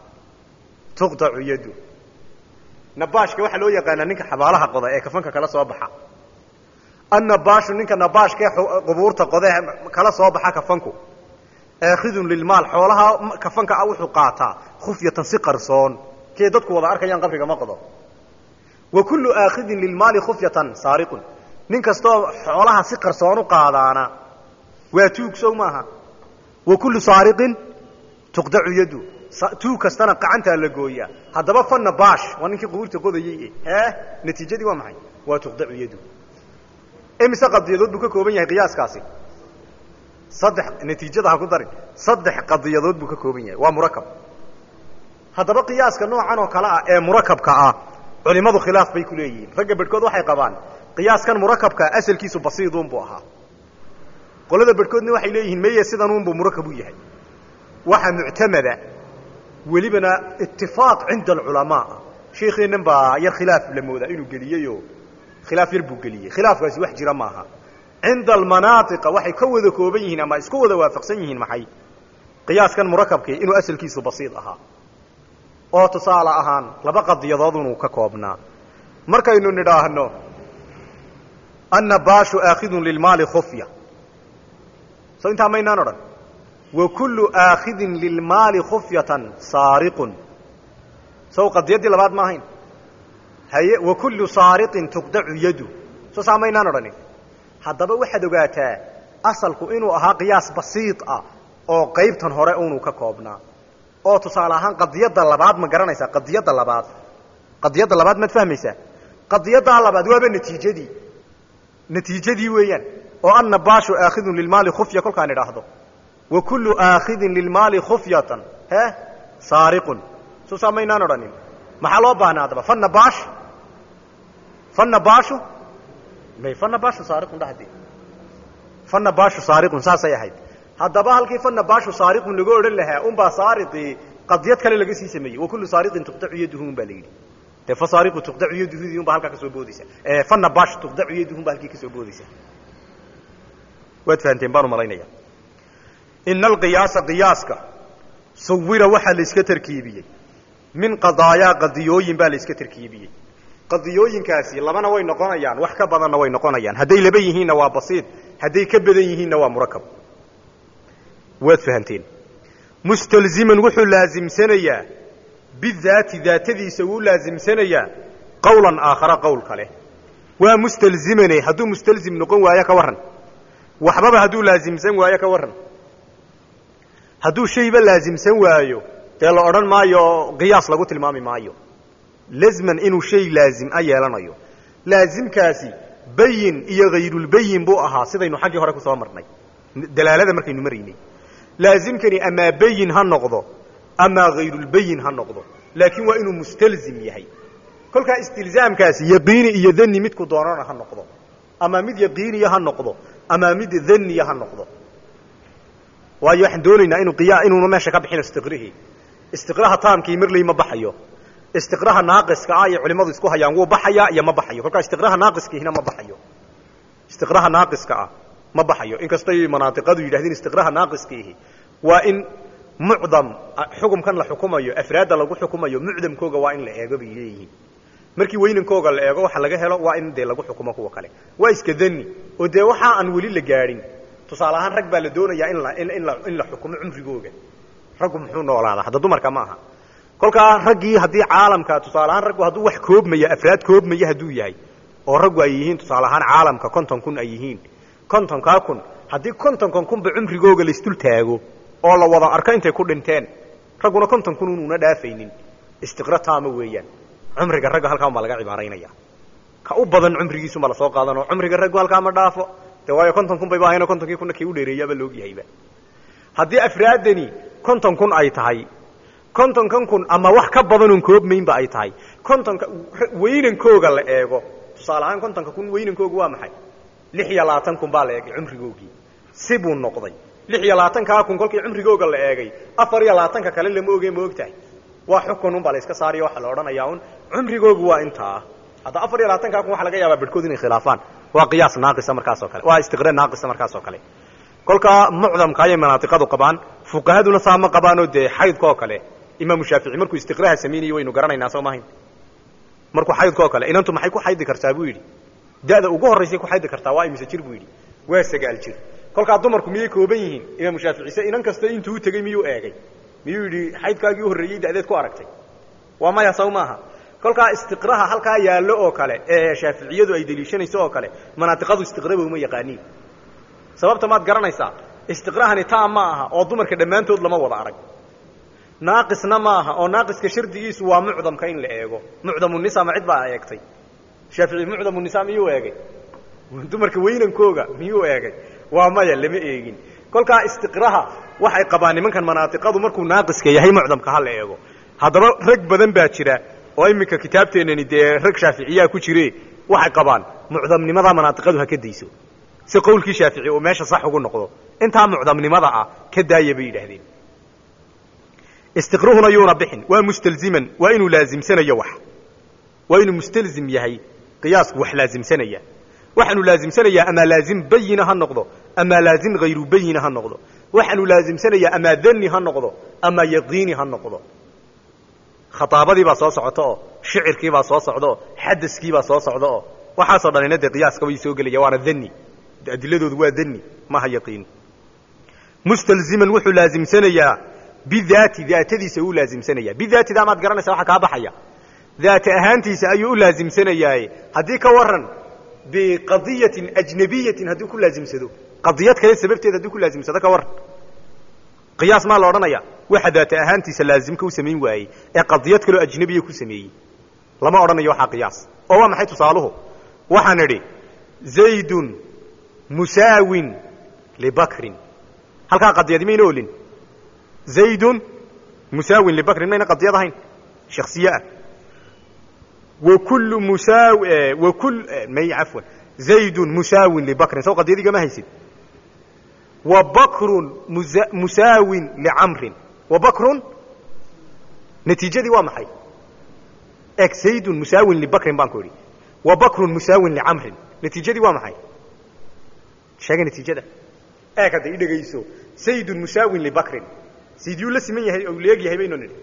Speaker 2: tuqdacu yadu nabaashka waxaa loo yaqaanaa ninka xabaalaha qoda ee kafanka kala soo baxa annabaashu ninka nabaashkaee qubuurta qodee kala soo baxa kafanku aakhidun lilmaal xoolaha kafanka ah wuxuu qaataa khufyatan si qarsoon kee dadku wada arkayaan qabriga ma qodo wa kullu aakhidin lilmaali khufyatan saariqun nin kastoo xoolaha si qarsoon u qaadaana waa tuug sow maaha wa kullu saariqin tuqdacu yadu tuug kastana gacantaa la gooyaa haddaba fanna baash waa ninkii qubuurta qodayey hee natiijadii waa maxay waa tuqdacu yadu imise qadiyadood buu ka kooban yahay qiyaaskaasi saddex natiijada ha ku darin saddex qadiyadood buu ka kooban yahay waa murakab haddaba qiyaaska noocan oo kale ah ee murakabka ah culimadu khilaaf bay ku leeyihiin ragga bedhkood waxay qabaan qiyaaskan murakabka asalkiisu basiiduun buu ahaa qolada bedhkoodna waxay leeyihiin meye sidanuunbuu murakab u yahay waxa muctamada welibana itifaaq cinda alculamaa sheikeennan baa yar khilaaf la moodaa inuu geliyeyo khilaaf yar buu geliyey khilaafkaasi wax jira maaha cinda almanaatiqa waxay ka wada kooban yihiin ama isku wada waafaqsan yihiin maxay qiyaaskan murakabkii inuu asalkiisu basiid ahaa oo tusaale ahaan laba qadiyadood inuu ka koobnaa markaynu nidhaahno annabaashu aakhidun lilmaali khufya soo intaa maynaan odhan wa kullu aakhidin lilmaali khufyatan saariqun sow qadiyaddii labaad ma ahayn haye wa kullu saariqin tuqdacu yadu soo saa maynaan odhanin haddaba waxaad ogaataa asalku inuu ahaa qiyaas basiid ah oo qaybtan hore unuu ka koobnaa oo tusaale ahaan qadiyadda labaad ma garanaysaa qadiyadda labaad qadiyadda labaad maad fahmaysaa qadiyaddaa labaad waaba natiijadii natiijadii weeyaan oo annabaashu aakhidun lilmaali khufya kolkaan idhaahdo wa kullu aakhidin lilmaali khufyatan he saariqun soo saa maynaan odhanin maxaa loo baahnaa haddaba fanabaash fannabaashu may fannabaashu saariqun dhahdi fannabaashu saariqun saasay ahayd haddaba halkii fannabaashu saariqun laga odhan lahaa unbaa saariqii qadiyad kale laga sii sameeyey wa kullu saariqin tuqdacu yaduhu unbaa la yidhi dee fa saariqu tuqdacu yaduhudii unbaa halkaa ka soo boodaysa fannabaashu tuqdacu yaduhu unbaa halkii ka soo boodaysa waad fahanteen baan u malaynaya ina alqiyaasa qiyaaska sawira waxaa la iska tarkiibiyey min qadaayaa qadiyooyin baa la iska tarkiibiyey qadiyooyinkaasi labana way noqonayaan wax ka badanna way noqonayaan hadday laba yihiinna waa basiid hadday ka badan yihiinna waa murakab waad fahanteen mustalziman wuxuu laasimsanayaa bidaati daatadiisa wuu laasimsanayaa qowlan aakhara qowl kale waa mustalzimane hadduu mustalzim noqon waayo ka warran waxbaba hadduu laasimsan waayo ka warran hadduu shayba laasimsan waayo dee la odhan maayo qiyaas lagu tilmaami maayo lazman inuu shay laazim a yeelanayo laazimkaasi bayin iyo hayrulbayin buu ahaa sidaynu xaggii hore ku soo marnay dalaalada markaynu maraynay laazimkani amaa bayin ha noqdo amaa hayrulbayin ha noqdo laakiin waa inuu mustalzim yahay kolkaa istilzaamkaasi yaqiini iyo dani midku doonana ha noqdo ama mid yaqiiniya ha noqdo ama mid daniya ha noqdo waayo waxaan doonaynaa inuu qiya inuuna meesha ka bixin istiqrihii istiqraha taamkii marley ma baxayo istiqraha naaqiska ah iyo culimadu isku hayaan wuu baxayaa iyo ma baxayo kolkaa istiqraha naaqiskiihina ma baxayo istiqraha naaqiska ah ma baxayo inkastay manaatiqadu yidhahdeen istiqraha naaqiskiihi waa in mucdam xukumkan la xukumayo afraadda lagu xukumayo mucdamkooga waa in la eego bay leeyihiin markii weynankooga la eego waxa laga helo waa in dee lagu xukumo kuwa kale waa iska dani oo dee waxa aan weli la gaadhin tusaale ahaan rag baa la doonayaa in la in la in la xukumo cumrigooga raggu muxuu noolaadaa hadda dumarka ma aha kolkaa raggii haddii caalamka tusaale ahaan raggu hadduu wax koobmaya afraad koobmaya hadduu yahay oo raggu ay yihiin tusaale ahaan caalamka konton kun ay yihiin kontonkaa kun haddii kontonkan kunba cumrigooga la isdul taago oo la wada arko intay ku dhinteen ragguna konton kun unuuna dhaafaynin istiqra taama weeyaan cumriga ragga halkaan baa laga cibaaraynaya ka u badan cumrigiisuma la soo qaadanoo cumriga raggu halkaa ma dhaafo dee waayo konton kun bayba ahaynoo kontonkii kunna kii u dheereeyaaba loogyahayba haddii afraaddani konton kun ay tahay kontonkan kun ama wax ka badanoon koobmaynba ay tahay kontonka weynankooga la eego tusaale ahaan kontonka kun weynankooga waa maxay lix iyo labaatan kun baa la eegay cumrigoogii si buu noqday lix iyo labaatankaa kun kolkii cumrigooga la eegay afar iyo labaatanka kale lama oge ma og tahay waa xukun unbaa la iska saariyo waxaa la odhanayaa un cumrigoogu waa intaa hadda afar iyo labaatankaa kun waxa laga yaabaa bedhkood inay khilaafaan waa qiyaas naaqisa markaas oo kale waa istiqra naaqisa markaas oo kale kolkaa mucdamka ayay manaatiqadu qabaan fuqahaduna saa ma qabaanoo dee xaydka oo kale imaamu shaafici markuu istiqraha samaynayo waynu garanaynaa soo mahayn markuu xaydka oo kale inantu maxay ku xaydi kartaa buu yidhi da'da ugu horraysay ku xaydi kartaa waa imise jir buu yidhi waa sagaal jir kolkaa dumarku miyay kooban yihiin imaamu shaaficise inan kasta intuu u tegey miyuu eegay miyuu yidhi xaydkaagii u horreeyey da'deed ku aragtay waa maya saw maaha kolkaa istiqraha halkaa yaallo oo kale ee shaaficiyadu ay deliishanayso oo kale manaatiqadu istiqraba uma yaqaaniin sababta maad garanaysaa istiqrahani taam ma aha oo dumarka dhammaantood lama wada arag naaqisna ma aha oo naaqiska shardigiisu waa mucdamka in la eego mucdamunisa ma cid baa eegtay shaafici mucdamunisa miyuu eegay dumarka weynankooga miyuu eegay waa maya lama eegin kolkaa istiqraha waxay qabaan nimankan manaatiqadu markuu naaqiska yahay mucdamka ha la eego haddaba rag badan baa jira oo iminka kitaabteennani dee rag shaaficiyaa ku jire waxay qabaan mucdamnimada manaatiqadu ha ka dayso si qowlkii shaafici uu meesha sax ugu noqdo intaa mucdamnimada ah ka daaya bay yidhaahdeen istiqruhuna yuuna bixin waa mustalziman waa inuu laazimsanayo wax waa inuu mustalzim yahay qiyaasku wax laazimsanaya waxaanu laazimsanayaa amaa laazim bayina ha noqdo amaa laazim hayru bayina ha noqdo waxaanu laazimsanayaa amaa dani ha noqdo amaa yaqiini ha noqdo khataabadii baa soo socota oo shicirkii baa soo socda oo xadaskii baa soo socda oo waxaasoo dhanina dee qiyaaska way soo gelaya waana dani adiladoodu waa dani maha yaqiin mustalziman wuxuu laazimsanayaa bidaati daatadiisa uu laazimsanayaa bidaatida amaad garanaysaa waxa kaa baxaya daata ahaantiisa ayuu u laazimsanayaaye haddii ka waran biqadiyatin ajnabiyatin hadduu ku laazimsado qadiyad kale sababteed hadduu ku laazimsado ka waran qiyaas maa la odhanaya waxa daata ahaantiisa laazimka u samayn waayey ee qadiyad kaloo ajnabiya ku sameeyey lama odhanayo waxaa qiyaas oo waa maxay tusaaluhu waxaan idhi zaydun musaawin libakrin halkaa qadiyadi mayna olin zaydun musaawin libakrin mayna qadiyad ahayn shaksiye ah وكل مساو وكل ما عفوا زيد مساو لبكر سو قضيه دي ما هيسد وبكر مساو لعمر وبكر نتيجه دي وامحي اك زيد مساو لبكر بانكوري وبكر مساو لعمر نتيجه دي وامحي شيغه نتيجه ده اك هدا يدغيسو زيد مساو لبكر سيد يولا سمين يحيى او ليغ يحيى بينو نري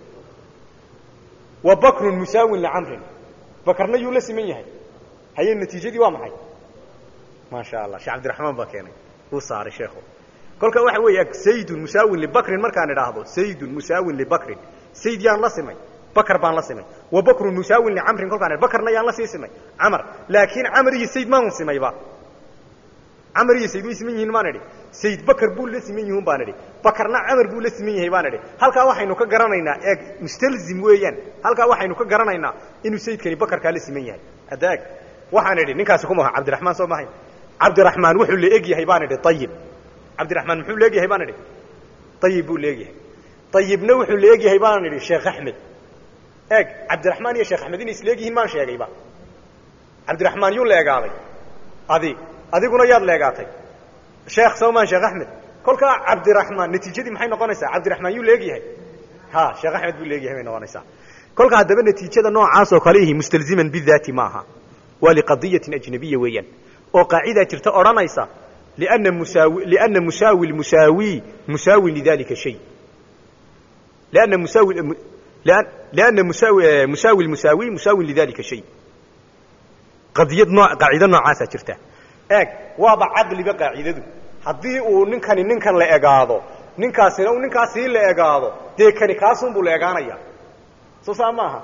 Speaker 2: وبكر مساو لعمر بكرنا يولا سمين يحيى هي النتيجه دي وامحي ما شاء الله شيخ عبد الرحمن باكيني هو صار شيخه kolka waxa weey sayyid musaawin li bakr markaan idhaahdo sayyid musaawin li bakr sayyid yaan la simay bakr baan la simay wa bakr musaawin li amr kolkaan bakrna yaan la simay amr laakiin amr iyo sayyid ma simay ba amr iyo sayyid ismin yihiin maan idhi sayyid bakr buu la siman yihiin baan idhi bakrna amr buu la siman yahay baan idhi halka waxaynu ka garanaynaa eeg mustalzim weeyaan halka waxaynu ka garanaynaa inuu sayyidkani bakr ka la siman yahay adaag waxaan idhi ninkaas kuma Cabdi Raxmaan soo mahay Cabdi Raxmaan wuxuu la eeg yahay baan idhi tayyib عبد الرحمن محو ليغي هي بان طيب بو ليغي طيبنا وحو ليغي هي بان شيخ احمد اك عبد الرحمن يا شيخ احمد اني اسليغي ما شيغي با عبد الرحمن يو ليغاday ادي adiguna yaad leegaatay sheekh Soomaan sheekh Ahmed kolka Cabdi Raxmaan natiijadii maxay noqonaysaa Cabdi Raxmaan yuu leeyahay ha sheekh Ahmed buu leeyahay noqonaysaa kolka hadaba natiijada noocaas oo kale yihiin mustalziman bidaati maaha wali qadiyatin ajnabiyya weeyaan oo qaacida jirta oranaysa لأن مساوي لأن مساوي المساوي مساوي لذلك الشيء لأن مساوي لأن لأن مساوي مساوي المساوي مساوي لذلك الشيء قضية نوع قاعدة نوعاسة جرتها اك واضع عقلي بقاعدته حدي ونكن نكن لا اغادو ninkaasina uu ninkaasi la eegaado de kani kaasun buu la eegaanaya soo saamaha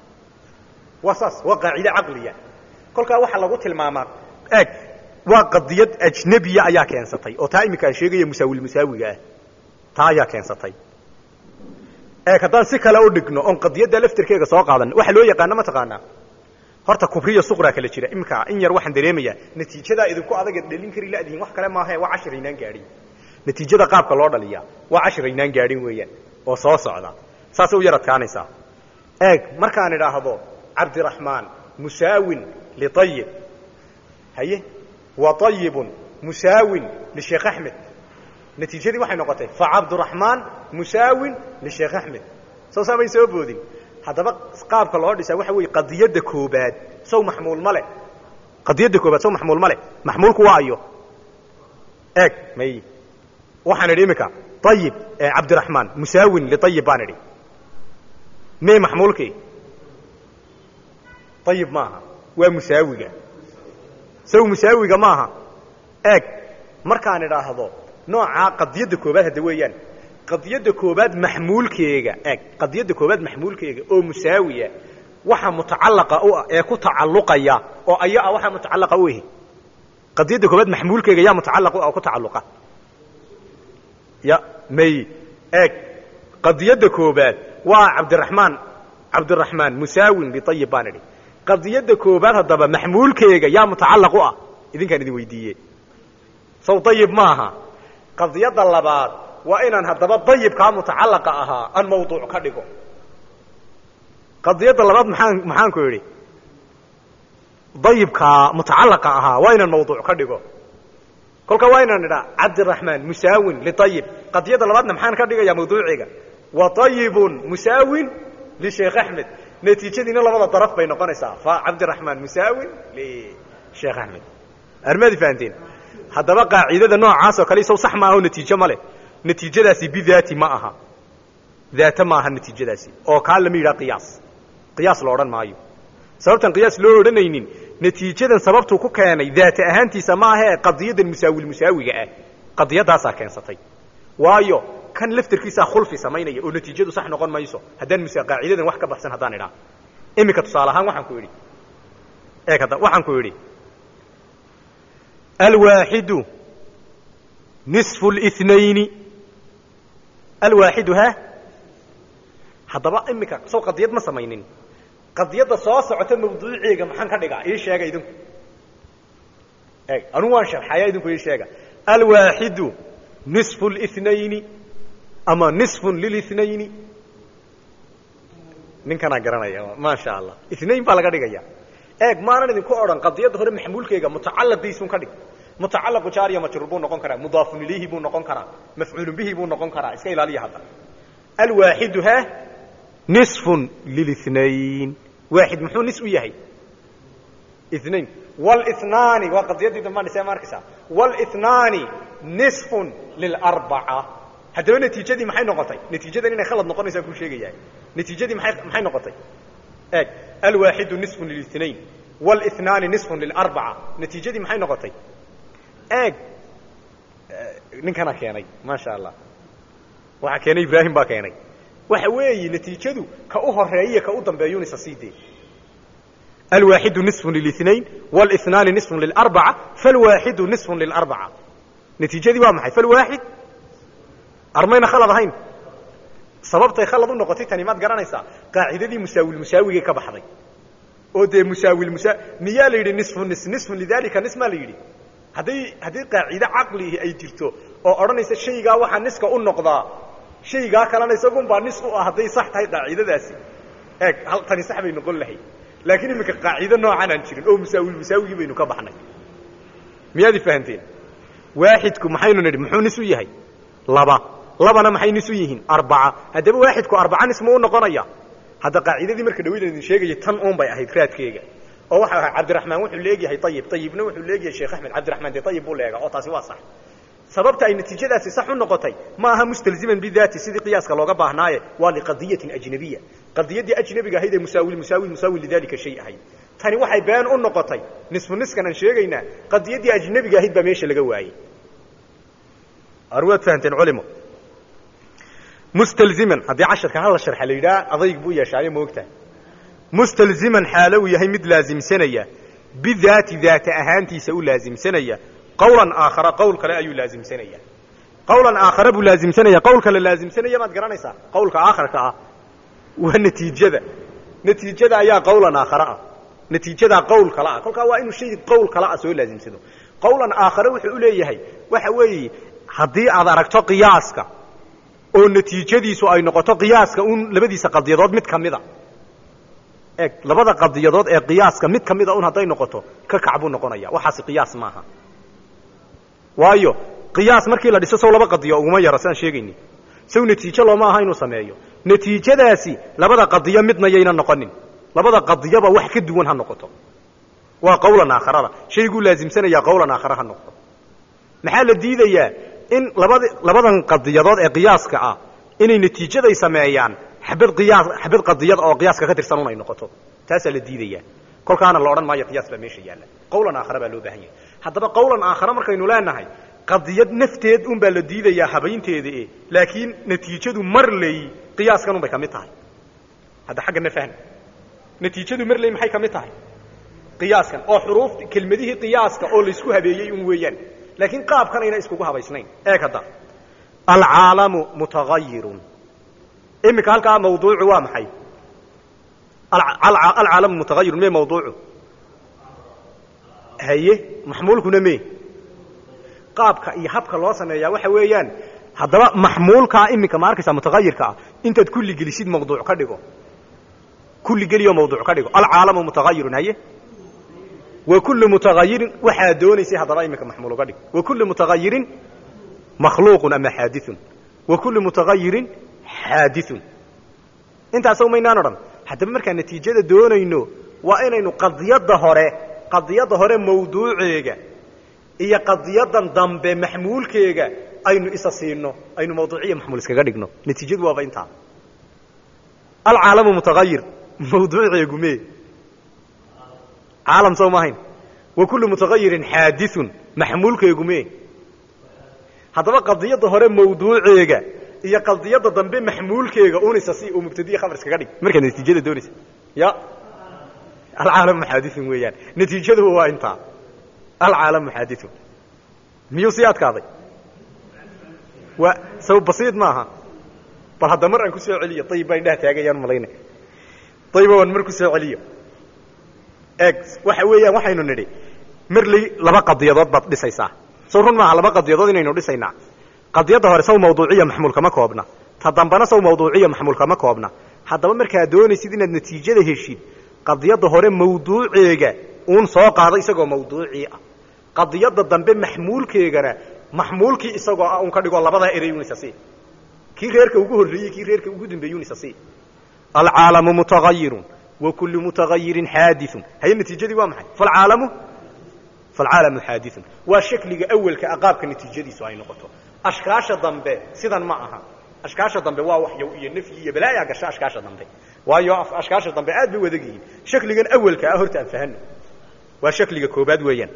Speaker 2: wasas waa qaacida aqliya kolka waxa lagu tilmaamaa eeg waa qadiyad ajnabiya ayaa keensatay oo taa imika sheegaya musaawil musaawiga ah taa ayaa keensatay ee kadaan si kale u dhigno on qadiyada laftirkeega soo qaadan waxa loo yaqaan ma taqaana horta kubriya suqra kala jira imika in yar waxaan dareemaya natiijada idinku adag dhalin kari laadiin wax kale ma aha waa cashar inaan gaadhin natiijada qaabka loo dhaliya waa cashar inaan gaadhin weeyaan oo soo socda saas u yaradkaanaysa eeg markaan idhaahdo Cabdi Raxmaan musaawin li tayyib haye وطيب مساو للشيخ أحمد نتيجة دي waxay noqotay فعبد الرحمن مساو للشيخ أحمد soo saamay soo boodin hadaba qaabka loo dhisay waxa weey qadiyada koobaad soo maxmuul male qadiyada koobaad soo maxmuul male maxmuulku waa ayo eeg may waxaan idhimika طيب عبد الرحمن مساو لطيب بانري ما maxmuulki طيب maaha waa musaawiga سو مساويga maaha eeg markaan idhaahdo nooca qadiyada koobaad hada weeyaan qadiyada koobaad maxmuulkeega eeg qadiyada koobaad maxmuulkeega oo musaawiya waxa mutacalaqa oo ee ku tacalluqaya oo ayaa waxa mutacalaqa u yahay qadiyada koobaad maxmuulkeega yaa mutacalaqa oo ku tacalluqa ya may eeg qadiyada koobaad waa Cabdiraxmaan Cabdiraxmaan musaawin bi tayyib banari qadiyada koobaad hadaba maxmuulkeega yaa mutacalaq u ah idinkaan idin weydiiyay soo tayyib maaha qadiyada labaad waa inaan hadaba tayyib ka mutacalaqa aha an mawduuc ka dhigo qadiyada labaad maxaan maxaan ku yiri tayyib ka mutacalaqa aha waa inaan mawduuc ka dhigo kolka waa inaan idhaa Cabdi Raxmaan musaawin li tayyib qadiyada labaadna maxaan ka dhigayaa mawduuciga wa tayyibun musaawin li Sheekh Ahmed natiijadiina labada daraf bay noqonaysaa fa Cabdi Raxmaan musaawin li Sheekh Ahmed armadi faanteen hadaba qaacidada noocaas oo kale soo sax ma aha natiijo male natiijadaasi bidaati ma aha daata ma aha natiijadaasi oo ka la miira qiyaas qiyaas loo oran maayo sababtan qiyaas loo oranaynin natiijadan sababtu ku keenay daata ahaantiisa ma aha qadiyada musaawil musaawiga ah qadiyadaas keensatay waayo kan laftirkiisa khulfi samaynaya oo natiijadu sax noqon mayso haddaan mise qaacidadan wax ka baxsan haddaan idhaa imika tusaale ahaan waxaan ku idhi eeg hadda waxaan ku idhi alwaaxidu nisfu الاثنayni alwaaxidu ha haddaba imika soo qadiyad ma samaynin qadiyadda soo socota mawduuceega maxaan ka dhigaa ii sheega idinku eeg anu waan sharxaya idinku ii sheega alwaaxidu nisfu الاثنayni ama nisfun lilithnayni ninkanaa garanaya maasha allah ithnayn baa laga dhigaya eeg maanan idinku odhan qadiyadda hore maxmuulkeega mutacalaqdiisun ka dhig mutacalaqu jaariya majruur buu noqon karaa mudaafun ilayhi buu noqon karaa mafcuulun bihi buu noqon karaa iska ilaaliya hadda alwaaxidu ha nisfun lilithnayn waaxid muxuu nis u yahay ithnayn wاlithnaani waa qadiyaddii dambaan isee ma arkaysaa wاlithnaani nisfun lilarbaca haddaba natiijadii maxay noqotay natiijadan inay khalad noqonaysaa kuu sheegayaa natiijadii maay maxay noqotay eeg alwaaxidu nisfun lilithnayn wاlithnaani nisfun lilarbaca natiijadii maxay noqotay eeg ninkana keenay maasha allah waxaa keenay ibraahim baa keenay waxa weeye natiijadu ka u horeeya ka u dambeeyun isa siidee alwaaxidu nisfun lilithnayn wاlithnaani nisfun lilarbaca falwaaxidu nisfun lilarbaca natiijadii waa maxay falwaaxid armayna khalad ahayn sababtay khalad u noqotay tani maad garanaysaa qaacidadii musaawil musaawigay ka baxday oo dee musaawil musa miyaa la yidhi nisfu nis nisfun lidalika nis maa la yidhi hadday haddii qaacide caqlihi ay jirto oo odhanaysa shaygaa waxaa niska u noqdaa shaygaa kalena isagunbaa nis u ah hadday sax tahay qaacidadaasi eeg hal tani sax bay noqon lahayd laakiin iminka qaacido noocan aan jirin oo musaawil musaawigii baynu ka baxnay miyaad i fahanteen waaxidku maxaynu nidhi muxuu nis u yahay laba labana maxay nis u yihiin arbaca haddaba waaxidku arbaca nis ma u noqonaya hadda qaacidadii marka dhaweyda idin sheegaya tan uun bay ahayd raadkeega oo waxa ahaa cabdiraxmaan wuxuu leegyahay ayib ayibna wuxuu leeyahay sheekh axmed cabdiraxmaan dee ayib buu leegaa oo taasi waa sax sababta ay natiijadaasi sax u noqotay ma aha mustalziman bidaati sidii qiyaaska looga baahnaaye waa liqadiyatin ajnabiya qadiyadii ajnabiga ahayd ee musaawil musaawil musaawil lidalika shay ahayd tani waxay been u noqotay nisfu niskan aan sheegaynaa qadiyadii ajnabiga ahayd baa meesha laga waayey arwaad fahanteen culimo mustalziman haddii casharka hal la sharxa la yidhaha adayg buu yeeshaayo moogtahay mustalziman xaalo uu yahay mid laasimsanaya bidaati daata ahaantiisa u laasimsanaya qawlan aakhara qowl kale ayuu laasimsanaya qawlan aakhara buu laasimsanaya qowl kale laasimsanaya maad garanaysaa qawlka aakharka ah waa natiijada natiijada ayaa qawlan aakhara ah natiijadaa qowl kale ah kolkaa waa inuu shay qowl kale ah soo laasimsado qawlan aakhara wuxuu u leeyahay waxa weeye haddii aad aragto qiyaaska oo natiijadiisu ay noqoto qiyaaska un labadiisa qadiyadood mid ka mida eeg labada qadiyadood ee qiyaaska mid ka mida un hadday noqoto ka kac buu noqonaya waxaasi qiyaas maaha waayo qiyaas markii la dhiso sow laba qadiyo uguma yaro sidaan sheegayni sow natiijo looma aha inuu sameeyo natiijadaasi labada qadiyo midna yayna noqonin labada qadiyoba wax ka duwan ha noqoto waa qawlan aakharada shayguu laasimsanayaa qawlan aakhara ha noqdo maxaa la diidayaa in labada labadan qadiyadood ee qiyaaska ah inay natiijaday sameeyaan xabad qiyaas xabad qadiyad oo qiyaaska ka tirsan un ay noqoto taasaa la diidayaa kolkaana la odhan maayo qiyaas baa meesha yaalla qawlan aakhara baa loo baahan yahay haddaba qawlan aakhara markaynu leenahay qadiyad nafteed un baa la diidayaa habaynteeda e laakiin natiijadu marley qiyaaskan un bay ka mid tahay hadda xaggana fahm natiijadu marley maxay ka mid tahay qiyaaskan oo xuruuf kelmadihii qiyaaska oo laysku habeeyey un weeyaan laakiin qaabkan ayna iskugu habaysnayn eeg hadda alcaalamu mutagayirun iminka halkaa mawduucu waa maxay alcaalamu mutagayirun me mawduucu haye maxmuulkuna me qaabka iyo habka loo sameeyaa waxa weeyaan haddaba maxmuulkaa iminka ma arkaysaa mutagayirka ah intaad kulli gelisid mawduuc ka dhigo kulli geliyo mawduuc ka dhigo alcaalamu mutagayirun haye wa kullu mutagayirin waxaa doonaysay haddaba iminka maxmuul uga dhig wa kullu mutagayirin makhluuqun ama xaadiثun wa kullu mutagayirin xaadiثun intaasaw maynaan odhan haddaba markaan natiijada doonayno waa inaynu qadiyadda hore qadiyadda hore mawduuceega iyo qadiyadan dambe maxmuulkeega aynu isa siino aynu mawduuciya maxmuul iskaga dhigno natiijadu waaba intaa alcaalamu mutagayir mawduuceegu me caalam soo maahayn wa kullu mutagayirin xaadiثun maxmuulkeegu me haddaba qadiyadda hore mawduuceega iyo qadiyadda dambe maxmuulkeega unisa si uu mubtadiya khabar iskaga dhig markaad natiijada doonaysa ya alcaalamu xaadithun weeyaan natiijadu waa intaa alcaalamu xaadithun miyuu sii adkaaday waa sabab basiid maaha bal hadda mar aan ku soo celiyo ayib baa indhaha taagayaan malaynay ayiba waan mar ku soo celiyo eeg waxa weeyaan waxaynu nidhi marley laba qadiyadood baad dhisaysaa soo run maaha laba qadiyadood inaynu dhisaynaa qadiyadda hore saw mawduuciya maxmuul kama koobna ta dambana saw mawduuciya maxmuul kama koobna haddaba markaad doonaysid inaad natiijada heshid qadiyadda hore mawduuceega uun soo qaado isagoo mawduucii ah qadiyadda dambe maxmuulkeegana maxmuulkii isagoo ah un ka dhigoo labadaa erey unisa si kii reerka ugu horreeyey kii reerka ugu dambeeyey unisa si alcaalamu mutagayirun wa kullu mutagayirin xaadithun haye natiijadii waa maxay falcaalamu falcaalamu xaadithun waa shakliga awalka aqaabka natiijadiisu ay noqoto ashkaasha dambe sidan ma aha ashkaasha dambe waa waxyow iyo nafyi iyo balaayaa gasha ashkaasha dambe waayo ashkaasha dambe aad bay wadag yihiin shakligan awalka ah horta aan fahano waa shakliga koobaad weeyaan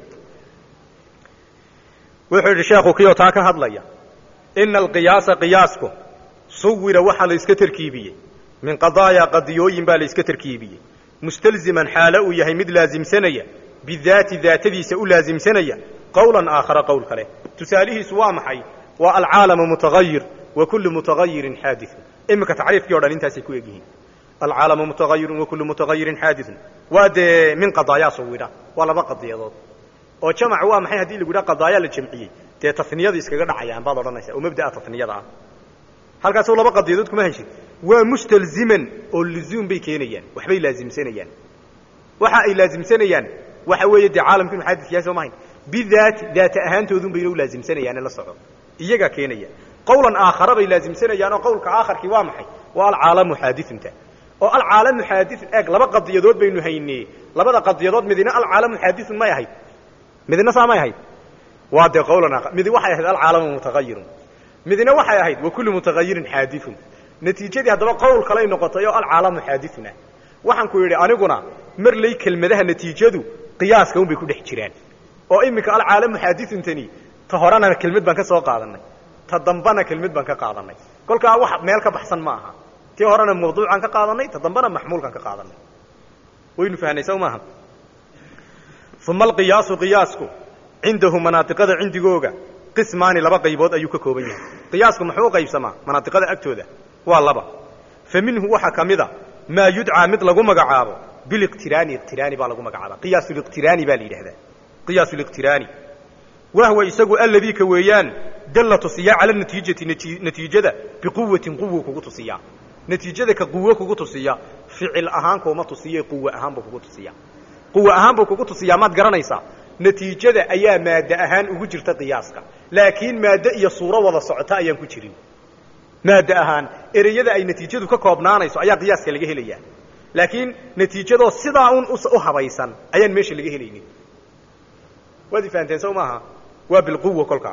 Speaker 2: wuxuu yidhi sheekhu kiyoo taa ka hadlaya ina alqiyaasa qiyaasku suwira waxaa la iska tarkiibiyey min qadaaya qadiyooyin baa la iska tarkiibiyey mustalziman xaalo uu yahay mid laasimsanaya bidaati daatadiisa u laasimsanaya qowlan aakhara qowl kale tusaalihiisu waa maxay waa alcaalamu mutagayir wa kullu mutagayirin xaadithun iminka tacriifkii o dhan intaasay ku egyihiin alcaalamu mutagayirun wa kullu mutagayirin xaadithun waa dee min qadaayaa suwira waa laba qadiyadood oo jamac waa maxay haddii lagu yidhaha qadaayaa la jamciyey dee taniyada iskaga dhacayaan baad odhanaysaa oo mabda'a taniyada ah halkaasoo laba qadiyadood kuma heshid waa mustalziman oo luzuum bay keenayaan waxbay laasimsanayaan waxa ay laasimsanayaan waxa weeye dee caalamku inu xaadis yahay soo mahayn bidaati daata ahaantoodun bayna u laasimsanayaane la soco iyagaa keenaya qowlan aakhara bay laasimsanayaan oo qowlka aakharkii waa maxay waa alcaalamu xaadithunta oo alcaalamu xaadithun eeg laba qadiyadood baynu haynee labada qadiyadood midina alcaalamu xaadithun may ahayd midina saa may ahayd waa dee qowlan aakhar midi waxay ahayd alcaalamu mutagayirun midina waxay ahayd wa kullu mutagayirin xaadithun natiijadii haddaba qowl kaley noqotay oo alcaalamu xaadithun ah waxaan ku yidhi aniguna marley kelmadaha natiijadu qiyaaska un bay ku dhex jiraan oo iminka alcaalamu xaadithuntani ta horena kelmad baan ka soo qaadanay ta dambana kelmad baan ka qaadanay kolkaa wax meel ka baxsan ma aha tii horena mawduucaan ka qaadanay ta dambana maxmuulkaan ka qaadanay waynu fahnay sow maaha uma alqiyaasu qiyaasku cindahu manaatiqada cindigooga qismaani laba qaybood ayuu ka kooban yahay qiyaasku muxuu u qaybsamaa manaatiqada agtooda waa laba fa minhu waxaa ka mid a maa yudcaa mid lagu magacaabo biliqtiraani iqtiraani baa lagu magacaabaa qiyaasuliqtiraani baa la yidhahdaa qiyaasuliqtiraani wahwa isagu alladii ka weeyaan dalla tusiyaa cala natiijati natiijada biquwatin quwu kugu tusiyaa natiijada ka quwo kugu tusiya ficil ahaan kuuma tusiye quwo ahaan buu kugu tusiyaa quwo ahaan buu kugu tusiyaa maad garanaysaa natiijada ayaa maadde ahaan ugu jirta qiyaaska laakiin maadde iyo suuro wada socota ayaan ku jirin maadde ahaan ereyada ay natiijadu ka koobnaanayso ayaa qiyaaska laga helayaa laakiin natiijadoo sidaa un u habaysan ayaan meesha laga helaynin waad ifahanteen sow maaha waa bilquwa kolkaa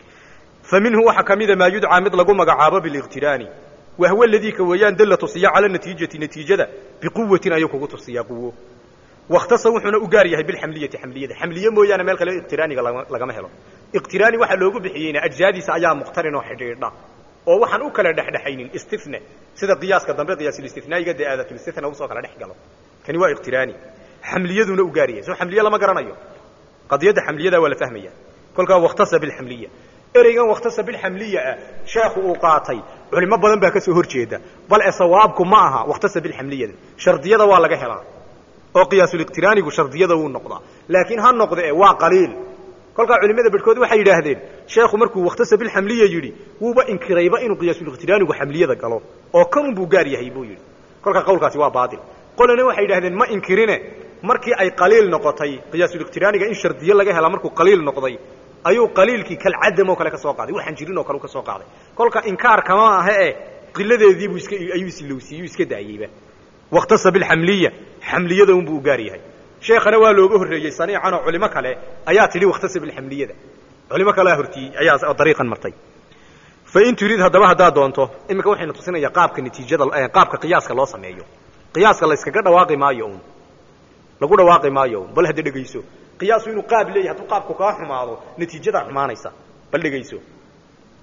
Speaker 2: fa minhu waxaa ka mida maa yudcaa mid lagu magacaabo biliqtiraani wahwa aladii ka weeyaan dalla tusiya cala natiijati natiijada biquwatin ayuu kugu tusiyaa quwo wakhtasa wuxuuna u gaar yahay bilxamliyati xamliyada xamliye mooyaane meel kale iqtiraaniga lagama helo iqtiraani waxaa loogu bixiyeyna ajzaadiisa ayaa muqtarin oo xidhiidha oo waxaan u kala dhexdhexaynin istifna sida qiyaaska dambe qiyaasulistinaaiga dee aadatul-istithna usoo kala dhex galo kani waa iqtiraani xamliyaduna u gaar yahay soo xamliye lama garanayo qadiyadda xamliyada waa la fahmaya kolkaa wakhtasa bilxamliya ereygan wakhtasa bilxamliya ah sheekhu uu qaatay culimo badan baa ka soo hor jeeda bal e sawaabku ma aha wakhtasa bilxamliyada shardiyada waa laga helaa oo qiyaasuliqtiraanigu shardiyada wuu noqdaa laakiin ha noqde e waa qaliil kolkaa culimada bedhkood waxay yidhaahdeen sheekhu markuu wakhtasa bilxamliya yidhi wuuba inkirayba inuu qiyaasuliqtiraanigu xamliyada galo oo kanun buu gaar yahay buu yidhi kolkaa qawlkaasi waa baatil qolana waxay yidhahdeen ma inkirine markii ay qaliil noqotay qiyaasuliqtiraaniga in shardiye laga helaa markuu qaliil noqday ayuu qaliilkii kalcadam oo kale ka soo qaaday waxaan jirin oo kale u ka soo qaaday kolka inkaar kama aha e qiladeediibuu iska ayuu isilowsiiyey iska daayeyba wakhtasa bilxamliya xamliyada unbuu u gaar yahay sheekhana waa looga horreeyey saniican oo culimo kale ayaa tidhi wakhtasa bilxamliyada culimo kalea hortiyey ayaa dariiqan martay fa in turid haddaba haddaad doonto iminka waxayna tusinaya qaabka natiijada qaabka qiyaaska loo sameeyo qiyaaska la yskaga dhawaaqi maayo un lagu dhawaaqi maayo un bal hadda dhegayso qiyaasu inuu qaab leeyahay hadduu qaabku kaa xumaado natiijadaa xumaanaysa bal dhegayso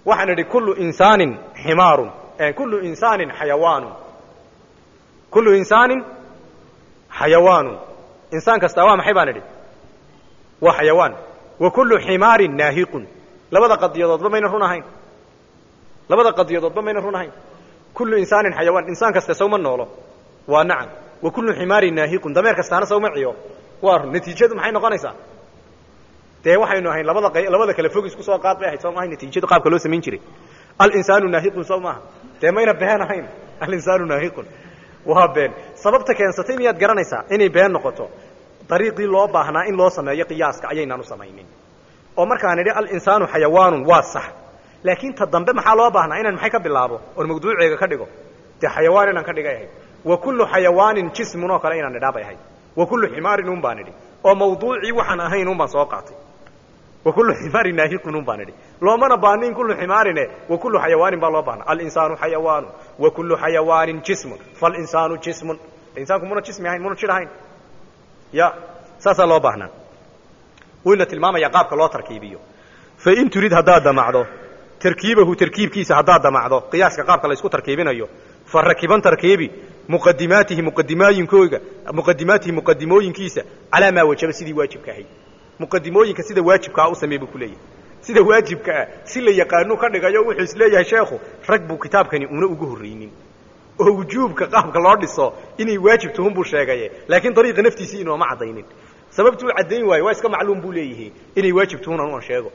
Speaker 2: waxaan idhi kullu insaanin ximaarun kullu insaanin xayawaanun kullu insaanin xayawaanun insaan kasta waa maxay baan idhi waa xayawaan wa kullu ximaarin naahiqun labada qadiyadoodba mayna run ahayn labada qadiyadoodba mayna run ahayn kullu insaanin xayawaan insaan kasta sawma noolo waa nacam wa kullu ximaarin naahiqun dameer kastaana sawma ciyo waa run natiijadu maxay noqonaysaa dee waxaynu ahayn labada labada kale fog isku soo qaad bay ahayd soo maahay natiijadu qaabka loo samayn jiray al-insaanu naahiqun soo maaha dee mayna been ahayn al-insaanu naahiqun waa been sababta keensatay miyaad garanaysaa inay been noqoto dariiqii loo baahnaa in loo sameeyo qiyaaska ayaynaan u samaynin oo markaan idhi al-insaanu xayawaanun waa sax laakiin ta dambe maxaa loo baahnaa inaan maxay ka bilaabo oon mawduuceega ka dhigo dee xayawaan inaan ka dhigay ahayd wa kullu xayawaanin jismun oo kale inaan idhaa bay ahayd wa kullu ximaarin un baan idhi oo mawduucii waxaan ahayn un baan soo qaatay wa kullu ximaarin naahiqun un baan idhi loomana baahnin kullu ximaarine wa kullu xayawaanin baa loo baahna al-insaanu xayawaanu wa kullu xayawaanin jismun fal-insaanu jismun insaanku muna jismi ahayn muna jir ahayn ya saasaa loo baahnaa wayna tilmaamaya qaabka loo tarkiibiyo fain turid haddaad damacdo tarkiibahu tarkiibkiisa haddaad damacdo qiyaaska qaabka la isku tarkiibinayo fa rakiban tarkiibi muqadimaatihi muqadimooyinkooga muqadimaatihi muqadimooyinkiisa calaa maa wajaba sidii waajibka ahayd muqadimooyinka sida waajibkaa u samey buu ku leeyahay sida waajibka ah si la yaqaanu ka dhigayo wuxuu is leeyahay sheekhu rag buu kitaabkani una ugu horreynin oo wujuubka qaabka loo dhiso inay waajib tuhun buu sheegaye laakiin dariiqa naftiisii inooma caddaynin sababtuu caddayn waayo waa iska macluum buu leeyahay inay waajib tuhun anuan sheego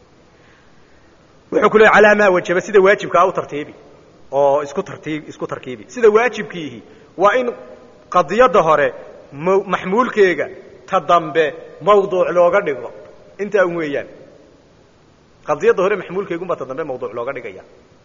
Speaker 2: wuxuu ku leeyahy calaa maa wajaba sida waajibkaa u tartiibi oo isku tartiib isku tarkiibi sida waajibkiihi waa in qadiyadda hore maxmuulkeega ta dambe mawduuc looga dhigo intaa un weeyaan qadiyadda hore maxmuulkeegunbaa ta dambe mawduuc looga dhigaya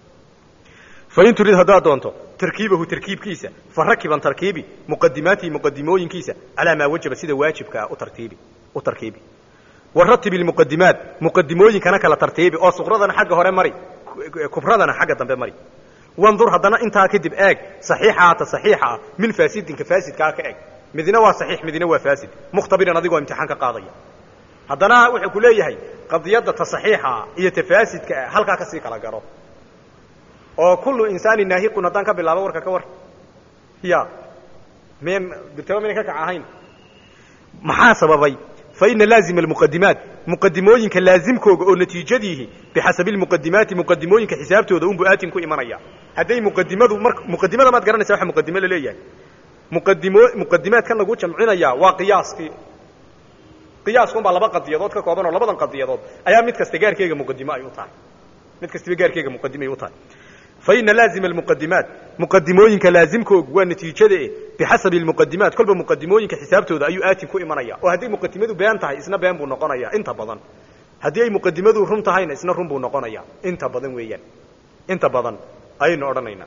Speaker 2: fain turid haddaad doonto tarkiibahu tarkiibkiisa fa rakiban tarkiibi muqadimaatihi muqadimooyinkiisa calaa maa wajaba sida waajibkaa u tartiibi u tarkiibi waratib ilmuqadimaat muqadimooyinkana kala tartiibi oo suqradana xagga hore mari kubradana xagga dambe mari wandur haddana intaa kadib eeg saxiixaata saxiixa ah min faasidinka faasidkaa ka eeg midna waa saxiix midna waa faasid mukhtabiran adigoo imtixaan ka qaadaya haddana wuxuu ku leeyahay qadiyadda ta saxiixa iyo ta faasidka ah halkaa kasii kala garo oo kullu insaanin naahiqun haddaan ka bilaabo warka ka war ya men birtaba mayna ka kac ahayn maxaa sababay fa ina laazima almuqadimaat muqadimooyinka laazimkooga oo natiijadiihi bixasabi almuqadimaati muqadimooyinka xisaabtooda unbu aatin ku imanaya hadday muqadimadu mar muqadimada maad garanaysa waxa muqadimo la leeyahay muqadimo muqadimaadkan lagu jamcinayaa waa qiyaaskii qiyaaskuun baa laba qadiyadood ka kooban oo labadan qadiyadood ayaa mid kasta gaarkeega muqadimo ay u tahay mid kastaba gaarkeega muqadimo ay u tahay fa ina laazima almuqadimaat muqadimooyinka laazimkoogu waa natiijada eh bixasabi almuqadimaat kolba muqadimooyinka xisaabtooda ayuu aatin ku imanaya oo hadday muqadimadu been tahay isna been buu noqonayaa inta badan haddii ay muqadimadu run tahayna isna run buu noqonayaa inta badan weeyaan inta badan ayaynu odhanaynaa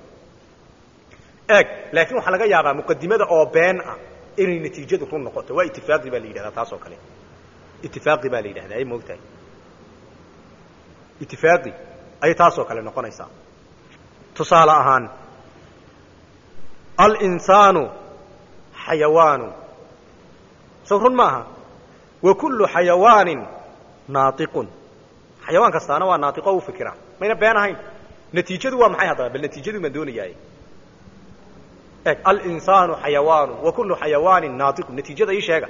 Speaker 2: eeg laakiin waxaa laga yaabaa muqadimada oo been ah inay natiijadu run noqoto waa itifaaqi baa la yidhahdaa taas oo kale itifaaqi baa la yidhahdaa ay moogtahay itifaaqi ayay taas oo kale noqonaysaa tusaale ahaan alinsaanu xayawaanu sow run maaha wa kullu xayawaanin naatiqun xayawaan kastaana waa naatiqo u fikira mayna been ahayn natiijadu waa maxay haddaba bal natiijadu maan doonayaay eg alinsaanu xayawaanu wa kullu xayawaanin naatiqun natiijada ii sheega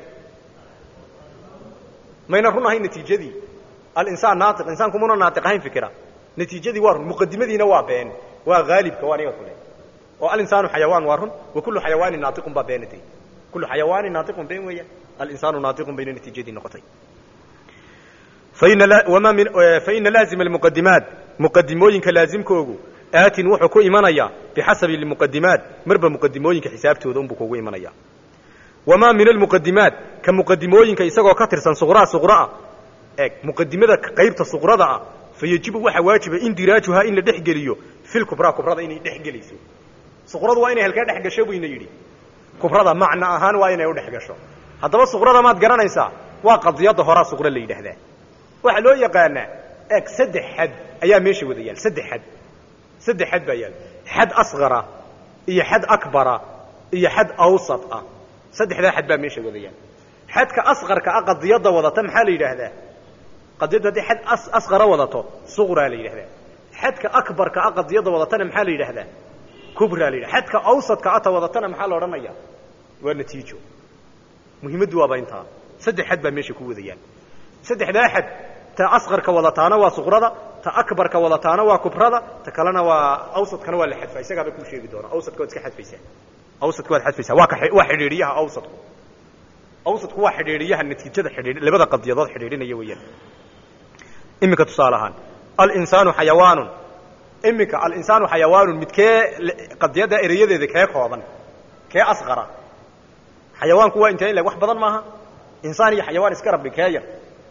Speaker 2: mayna run ahayn natiijadii alinsaan naatiq insaanku muna naatiq ahayn fikira natiijadii waa run muqadimadiina waa been waa haalibka waa niga kule oo alinsaanu xayawaan waa run wa kullu xayawaanin naatiqun baa beenatay kullu xayawaanin naatiqun been weeyaan alinsaanu naatiqun bayna natiijadii noqotay faina wamaa min faina laazima almuqadimaat muqadimooyinka laazimkoogu aatin wuxuu ku imanayaa bixasabi almuqadimaat marba muqadimooyinka xisaabtooda unbuu kugu imanaya wamaa min almuqadimaat ka muqadimooyinka isagoo ka tirsan suqraa suqraa eeg muqadimada qaybta suqrada ah fayajibu waxaa waajiba indiraajuhaa in la dhex geliyo fil kubraa kubrada inay dhex gelayso suqradu waa inay halkaa dhex gasho buyna yidhi kubrada macna ahaan waa inay u dhex gasho haddaba suqrada maad garanaysaa waa qadiyadda horaa suqra la yidhaahdaa waxaa loo yaqaanaa eeg saddex xad ayaa meesha wada yaal saddex xad saddex xad baa yaal xad asqara iyo xad akbara iyo xad awsat ah saddexdaa xad baa meesha wada yaal xadka asqarka ah qadiyadda wadata maxaa la yidhaahdaa qadiyaddu hadday xad asqara wadato suqraa la yidhahdaa xadka akbarka ah qadiyada wadatana maxaa la yidhaahdaa kubra la yidhahda xadka awsadka ata wadatana maxaa la odhanaya waa natiijo muhiimaddu waaba intaa saddex xad baa meesha ku wadayaan saddexdaa xad ta asqarka wadataana waa suqrada ta akbarka wadataana waa kubrada ta kalena waa awsadkana waa la xadfaa isagaaba kuu sheegi doona awsadka waad iska xadfaysaa awsadka waad xadfaysaa waa ka waa xidhiidhiyaha awsadku awsadku waa xidhiidhiyaha natiijada xidhiidh labada qadiyadood xidhiidhinaya weeyaan iminka tusaale ahaan alinsaanu xayawaanun iminka alinsaanu xayawaanun midkee qadiyadda ereyadeeda kee kooban kee asqara xayawaanku waa intee leg wax badan maaha insaan iyo xayawaan iska rabbi kee yar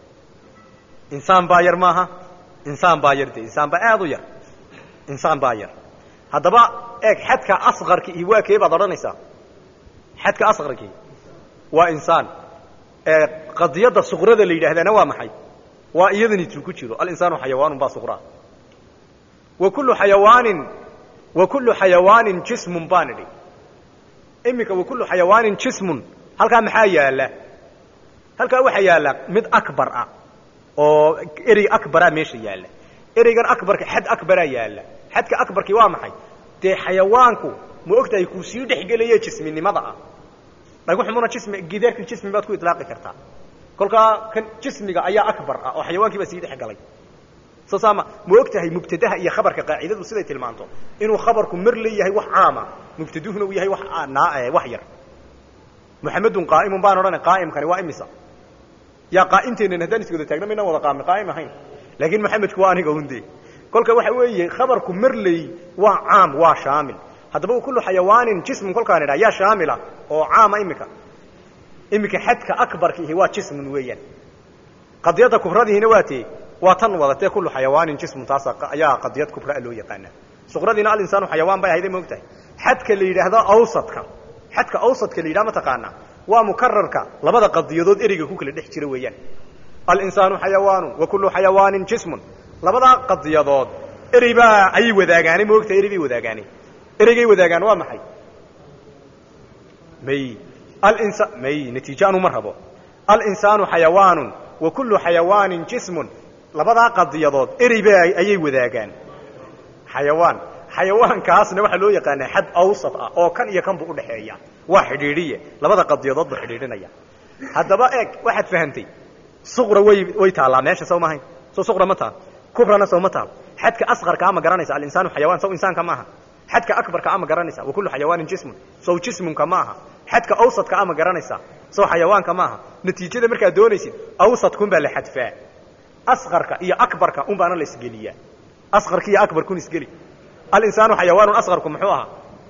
Speaker 2: insaan baa yar maaha insaan baa yar de insaan baa aad u yar insaan baa yar haddaba eeg xadka asqarki iyo waa kee baad odhanaysaa xadka asqarki waa insaan ee qadiyadda suqrada la yidhaahdana waa maxay waa iyadani tuu ku jiro alinsaanu xayawaanun baa suqraa wa kullu xayawaanin wa kullu xayawaanin jismun baan idhi iminka wa kullu xayawaanin jismun halkaa maxaa yaala halkaa waxaa yaala mid akbar ah oo erey akbara meesha yaala ereygan akbarka xad akbara yaala xadka akbarki waa maxay dee xayawaanku ma ogtahay kuu sii dhexgelaya jisminimada ah dhagaxumuna jismi gidaarki jismi baad ku itlaaqi kartaa kolkaa kan jismiga ayaa akbar ah oo xayawaankii baa sii dhex galay soo saama ma ogtahay mubtadaha iyo khabarka qaacidadu siday tilmaanto inuu khabarku mar leeyahay wax caama mubtaduhuna uu yahay wax wax yar muxamedun qaa'imun baan odhanay qaa'imkani waa imisa yaa qaa'imteenan haddaan is wada taagna maynaan wada qaami qaa'im ahayn laakiin maxamedku waa aniga hunde kolka waxa weeye khabarku marley waa caam waa shaamil haddaba kullu xayawaanin jismun kolkaan idhaa yaa shaamila oo caama imika imika xadka akbarkiihi waa jismun weeyaan qadiyadda kubradihiina waa tee waa tan wadatee kullu xayawaanin jismun taas ayaa qadiyad kubraa loo yaqaanaa suqradiina alinsaanu xayawaan bay ahayde moogtahay xadka la yidhaahdo awsadka xadka awsadka la yidhaha ma taqaanaa waa mukararka labada qadiyadood ereyga ku kala dhex jira weeyaan alinsaanu xayawaanun wa kullu xayawaanin jismun labadaa qadiyadood erey baa ayay wadaagaanay moogtahay erey bay wadaagaanay ereygay wadaagaan waa maxay may alinsa may natiijo anu ma rabo alinsaanu xayawaanun wa kullu xayawaanin jismun labadaa qadiyadood erey ba ayay wadaagaan xayawaan xayawaankaasna waxaa loo yaqaanaa xad awsat ah oo kan iyo kan buu udhaxeeya waa xidhiidhiye labada qadiyadood buu xidhiidhinaya haddaba eeg waxaad fahantay suqra way way taallaa meesha sow maahayn soo suqra ma taal kubrana sow ma taal xadka asqarka ama garanaysa alinsaanu xayawaan sow insaanka maaha xadka akbarka ama garanaysa wa kullu xayawaanin jismun sow jismunka maaha xadka awsadka ama garanaysa sow xayawaanka maaha natiijada markaad doonaysid awsadkun baa la xadfaa asqarka iyo akbarka un baana la isgeliyaa asqarka iyo akbarkun isgeli alinsaanu xayawaanun asqarku muxuu ahaa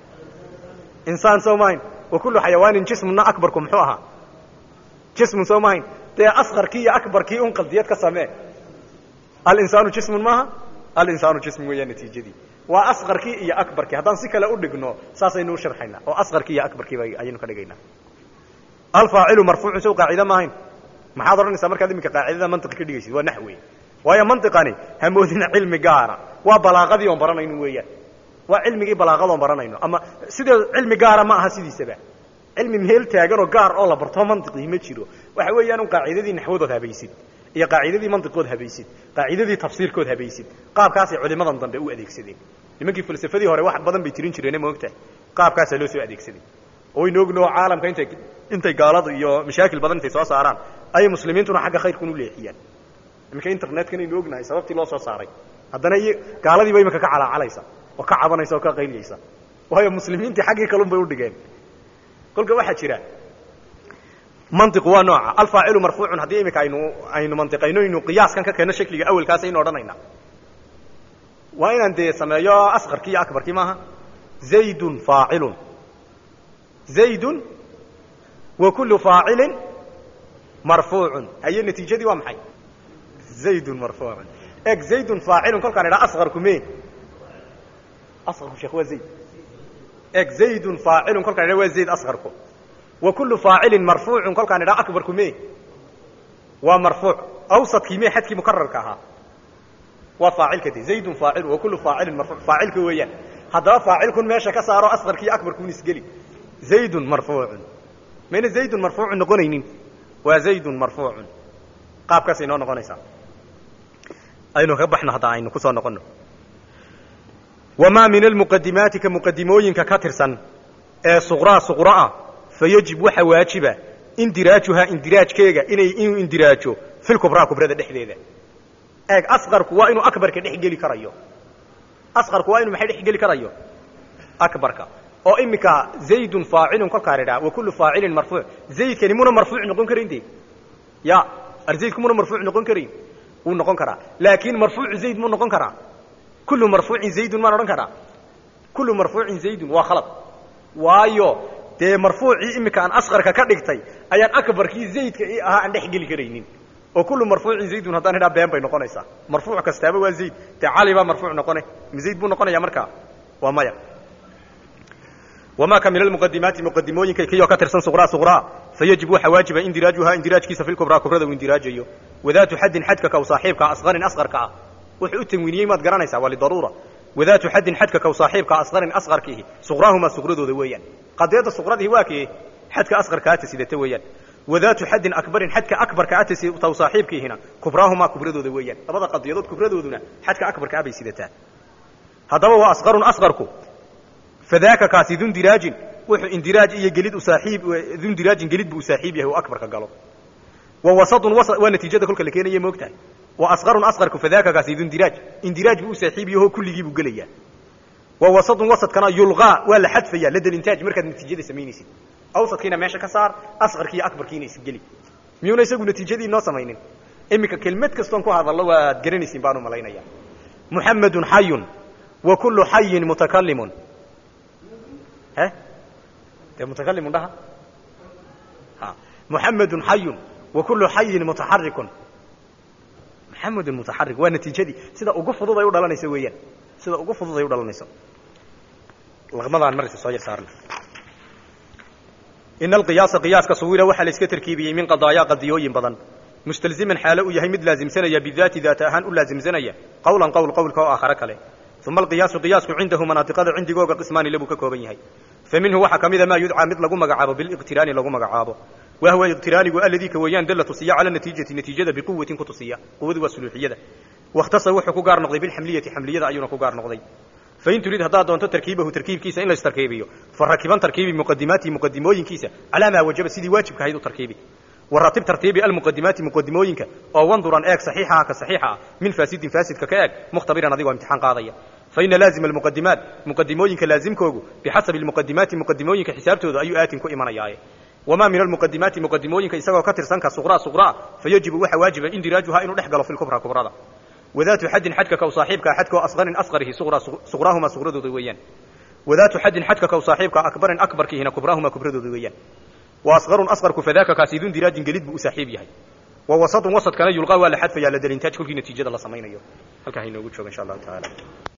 Speaker 2: insaan sow maahayn wa kullu xayawaanin jismunna akbarku muxuu ahaa jismun sow maahayn dee asqarkii iyo akbarkii un qaldiyad ka samee alinsaanu jismun maaha alinsaanu jismun weeyaa natiijadii waa asqarkii iyo akbarkii haddaan si kale u dhigno saasaynu u sharxaynaa oo asqarkii iyo akbarkiiba ayaynu ka dhigaynaa alfaacilu marfuucun sow qaacida maahayn maxaad odhanaysaa markaad iminka qaacidada mantiqi ka dhigaysid waa naxwe waayo mantiqani hamoodina cilmi gaara waa balaaqadii oon baranayno weeyaan waa cilmigii balaaqadoon baranayno ama sidee cilmi gaara ma aha sidiisaba cilmi meel taaganoo gaar oo la barto mantiqii ma jiro waxa weeyaan un qaacidadii naxwadood habaysid iyo qaacidadii mantiqood habaysid qaacidadii tafsiirkood habaysid qaabkaasay culimadan dambe u adeegsadeen nimankii falsafadii hore wax badan bay tirin jireen ma ogtahay qaabkaasaa loo soo adeegsaday oo waynu ognoo caalamka intay intay gaaladu iyo mashaakil badan intay soo saaraan ayay muslimiintuna xagga khayrkun u leexiyaan iminka internetkana aynu ognahay sababtii loo soo saaray haddana iyo gaaladiiba iminka ka calaacalaysa oo ka cabanaysa oo ka qayliyaysa waayo muslimiintii xaggii kalun bay u dhigeen kolka waxaa jira mantiqu waa nooca alfaacilu marfuucun haddii iminka aynu aynu mantiqayno aynu qiyaaskan ka keenno shakliga awelkaas aynu odhanaynaa waa inaan dee sameeyo asqarkii iyo akbarkii maaha zaydun faacilun zaydun wa kullu faacilin marfuucun haye natiijadii waa maxay zaydun marfuucun eg zaydun faacilun kolkaan idhaa asqarku me asqarku sheekh waa zayd eg zaydun faacilun kolkaan idhaa waa zayd asqarku wa kullu faacilin marfuucun kolkaan idhaa akbarku me waa marfuuc awsadkii me xadkii mukararka ahaa waa faacilka de zaydun faacilu wa kullu faacilin marfuuc faacilka weeyaan haddaba faacilkun meesha ka saaro asqarkii akbarkun isgeli zaydun marfuucun mayna zaydun marfuucun noqonaynin waa zaydun marfuucun qaabkaasay noo noqonaysaa aynu ka baxno hadda aynu ku soo noqonno wamaa min almuqadimaati ka muqadimooyinka ka tirsan ee suqraa suqra'a fayajib waxa waajiba indiraajuhaa indiraajkeega inay inuu indiraajo fil kubraa kubrada dhexdeeda eeg asqarku waa inuu akbarka dhex geli karayo asqarku waa inuu maxay dhex geli karayo akbarka oo imika zaydun faacilun kolkaa idhaa wa kullu faacilin marfuuc zaydkani muna marfuuc noqon karin de ya arzaydku muna marfuuc noqon karin wuu noqon karaa laakiin marfuucu zayd muu noqon karaa kullu marfuucin zaydun maan odhan karaa kullu marfuucin zaydun waa khalad waayo dee marfuucii imika aan asqarka ka dhigtay ayaan akbarkii zaydka i ahaa aan dhex geli karaynin oo kullu marfuucin zaydun haddaan idhaa been bay noqonaysaa marfuuc kastaaba waa zayd dee cali baa marfuuc noqone ma zayd buu noqonaya markaa waa maya wamaa ka min almuqadimaati muqadimooyinka kiyoo ka tirsan suqraa suqraa fayajib waxa waajiba indiraajuhaa indiraajkiisa fi lkubraa kubrada uu indiraajayo wadaatu xaddin xadka kaw saaxiibka asqarin asqarka ah wuxuu u tanwiiniyey maad garanaysaa waa lidaruura wadaatu xaddin xadka kaw saaxiibka asqarin asqarkiihi suqraahumaa suqradooda weeyaan qadiyadda suqradii waa kee xadka asqarka ata sidata weeyaan wadaatu xaddin akbarin xadka akbarka ata taw saaxiibkiihina kubraahumaa kubradooda weeyaan labada qadiyadood kubradooduna xadka akbarka ah bay sidataa haddaba waa asqarun asqarku fadaaka kaasi dundiraajin wuxuu indiraaj iyo gelid u saaxiib dundiraajin gelid buu saaxiib yahay oo akbarka galo wa wasatun wasat waa natiijada kolka la keenayo moogtahay wa asqarun asqarku fadaaka kaasi dundiraaj indiraaj buu saaxiib yahay oo kulligii buu gelayaa wa wasatun wasatkana yulqaa waa la xadfaya la dalintaaj markaad natiijada samaynaysid awsadkiina meesha ka saar asqarkii akbarkiina isgeli miyuuna isagu natiijadii noo samaynin imika kelmad kastoon ku hadallo waad garanaysiin baanu malaynayaa muxamedun xayun wa kullu xayin mutakallimun ها ده متكلم ده ها محمد حي وكل حي متحرك محمد متحرك ونتيجتي sida ugu fudud ay u dhalanayso weeyaan sida ugu fudud ay u dhalanayso laqmadaan markii soo yarsaarna in alqiyas qiyas ka suwira waxa la iska tarkiibiyay min qadaaya qadiyooyin badan mustalziman xaala u yahay mid laazimsanaya bidaati daata ahaan u laazimsanaya qawlan qawl qawlka oo aakhara kale ثم القياس قياسك عنده مناطقه عندغوغا قسمان لبو ككوبن yahay فمنه waxa kamida ma yudca mid lagu magacaabo bil iqtirani lagu magacaabo wa huwa iqtiranigu alladhi ka wayaan dalatu siya ala natijati natijada bi quwwatin kutusiya quwwadu waa suluhiyada waqtasa wuxuu ku gaar noqday bil hamliyati hamliyada ayuna ku gaar noqday fain turid hadaa doonto tarkiibahu tarkiibkiisa in la istarkiibiyo farakiban tarkiibi muqaddimati muqaddimooyinkiisa ala ma wajaba sidii waajibka haydu tarkiibi ورتب ترتيب المقدمات مقدموينك او وانظرا اك صحيحه كصحيحه من فاسد فاسد كاك مختبرا اديو امتحان قاضيه فإن لازم المقدمات مقدموينك لازمكوغو بحسب المقدمات مقدموينك حسابتودا ايو آتين كو ايمانياي وما من المقدمات مقدموينك اسغو كترسن كصغرا صغرا فيجب وحا واجب اندراجها انو دخغلو في الكبرى كبرى وذات حد حدك كو صاحبك حدك اصغر اصغره صغرا صغراهما صغردود ويان وذات حد حدك كو صاحبك اكبر اكبر كي هنا كبراهما كبردود ويان واصغر اصغر كفذاك كاسيدون دراج جليد بو صاحب yahay ووسط وسط كان يلقى ولا حذف يا لدى الانتاج كل نتيجه لا سمينيو halka hayno ugu joogo insha Allah taala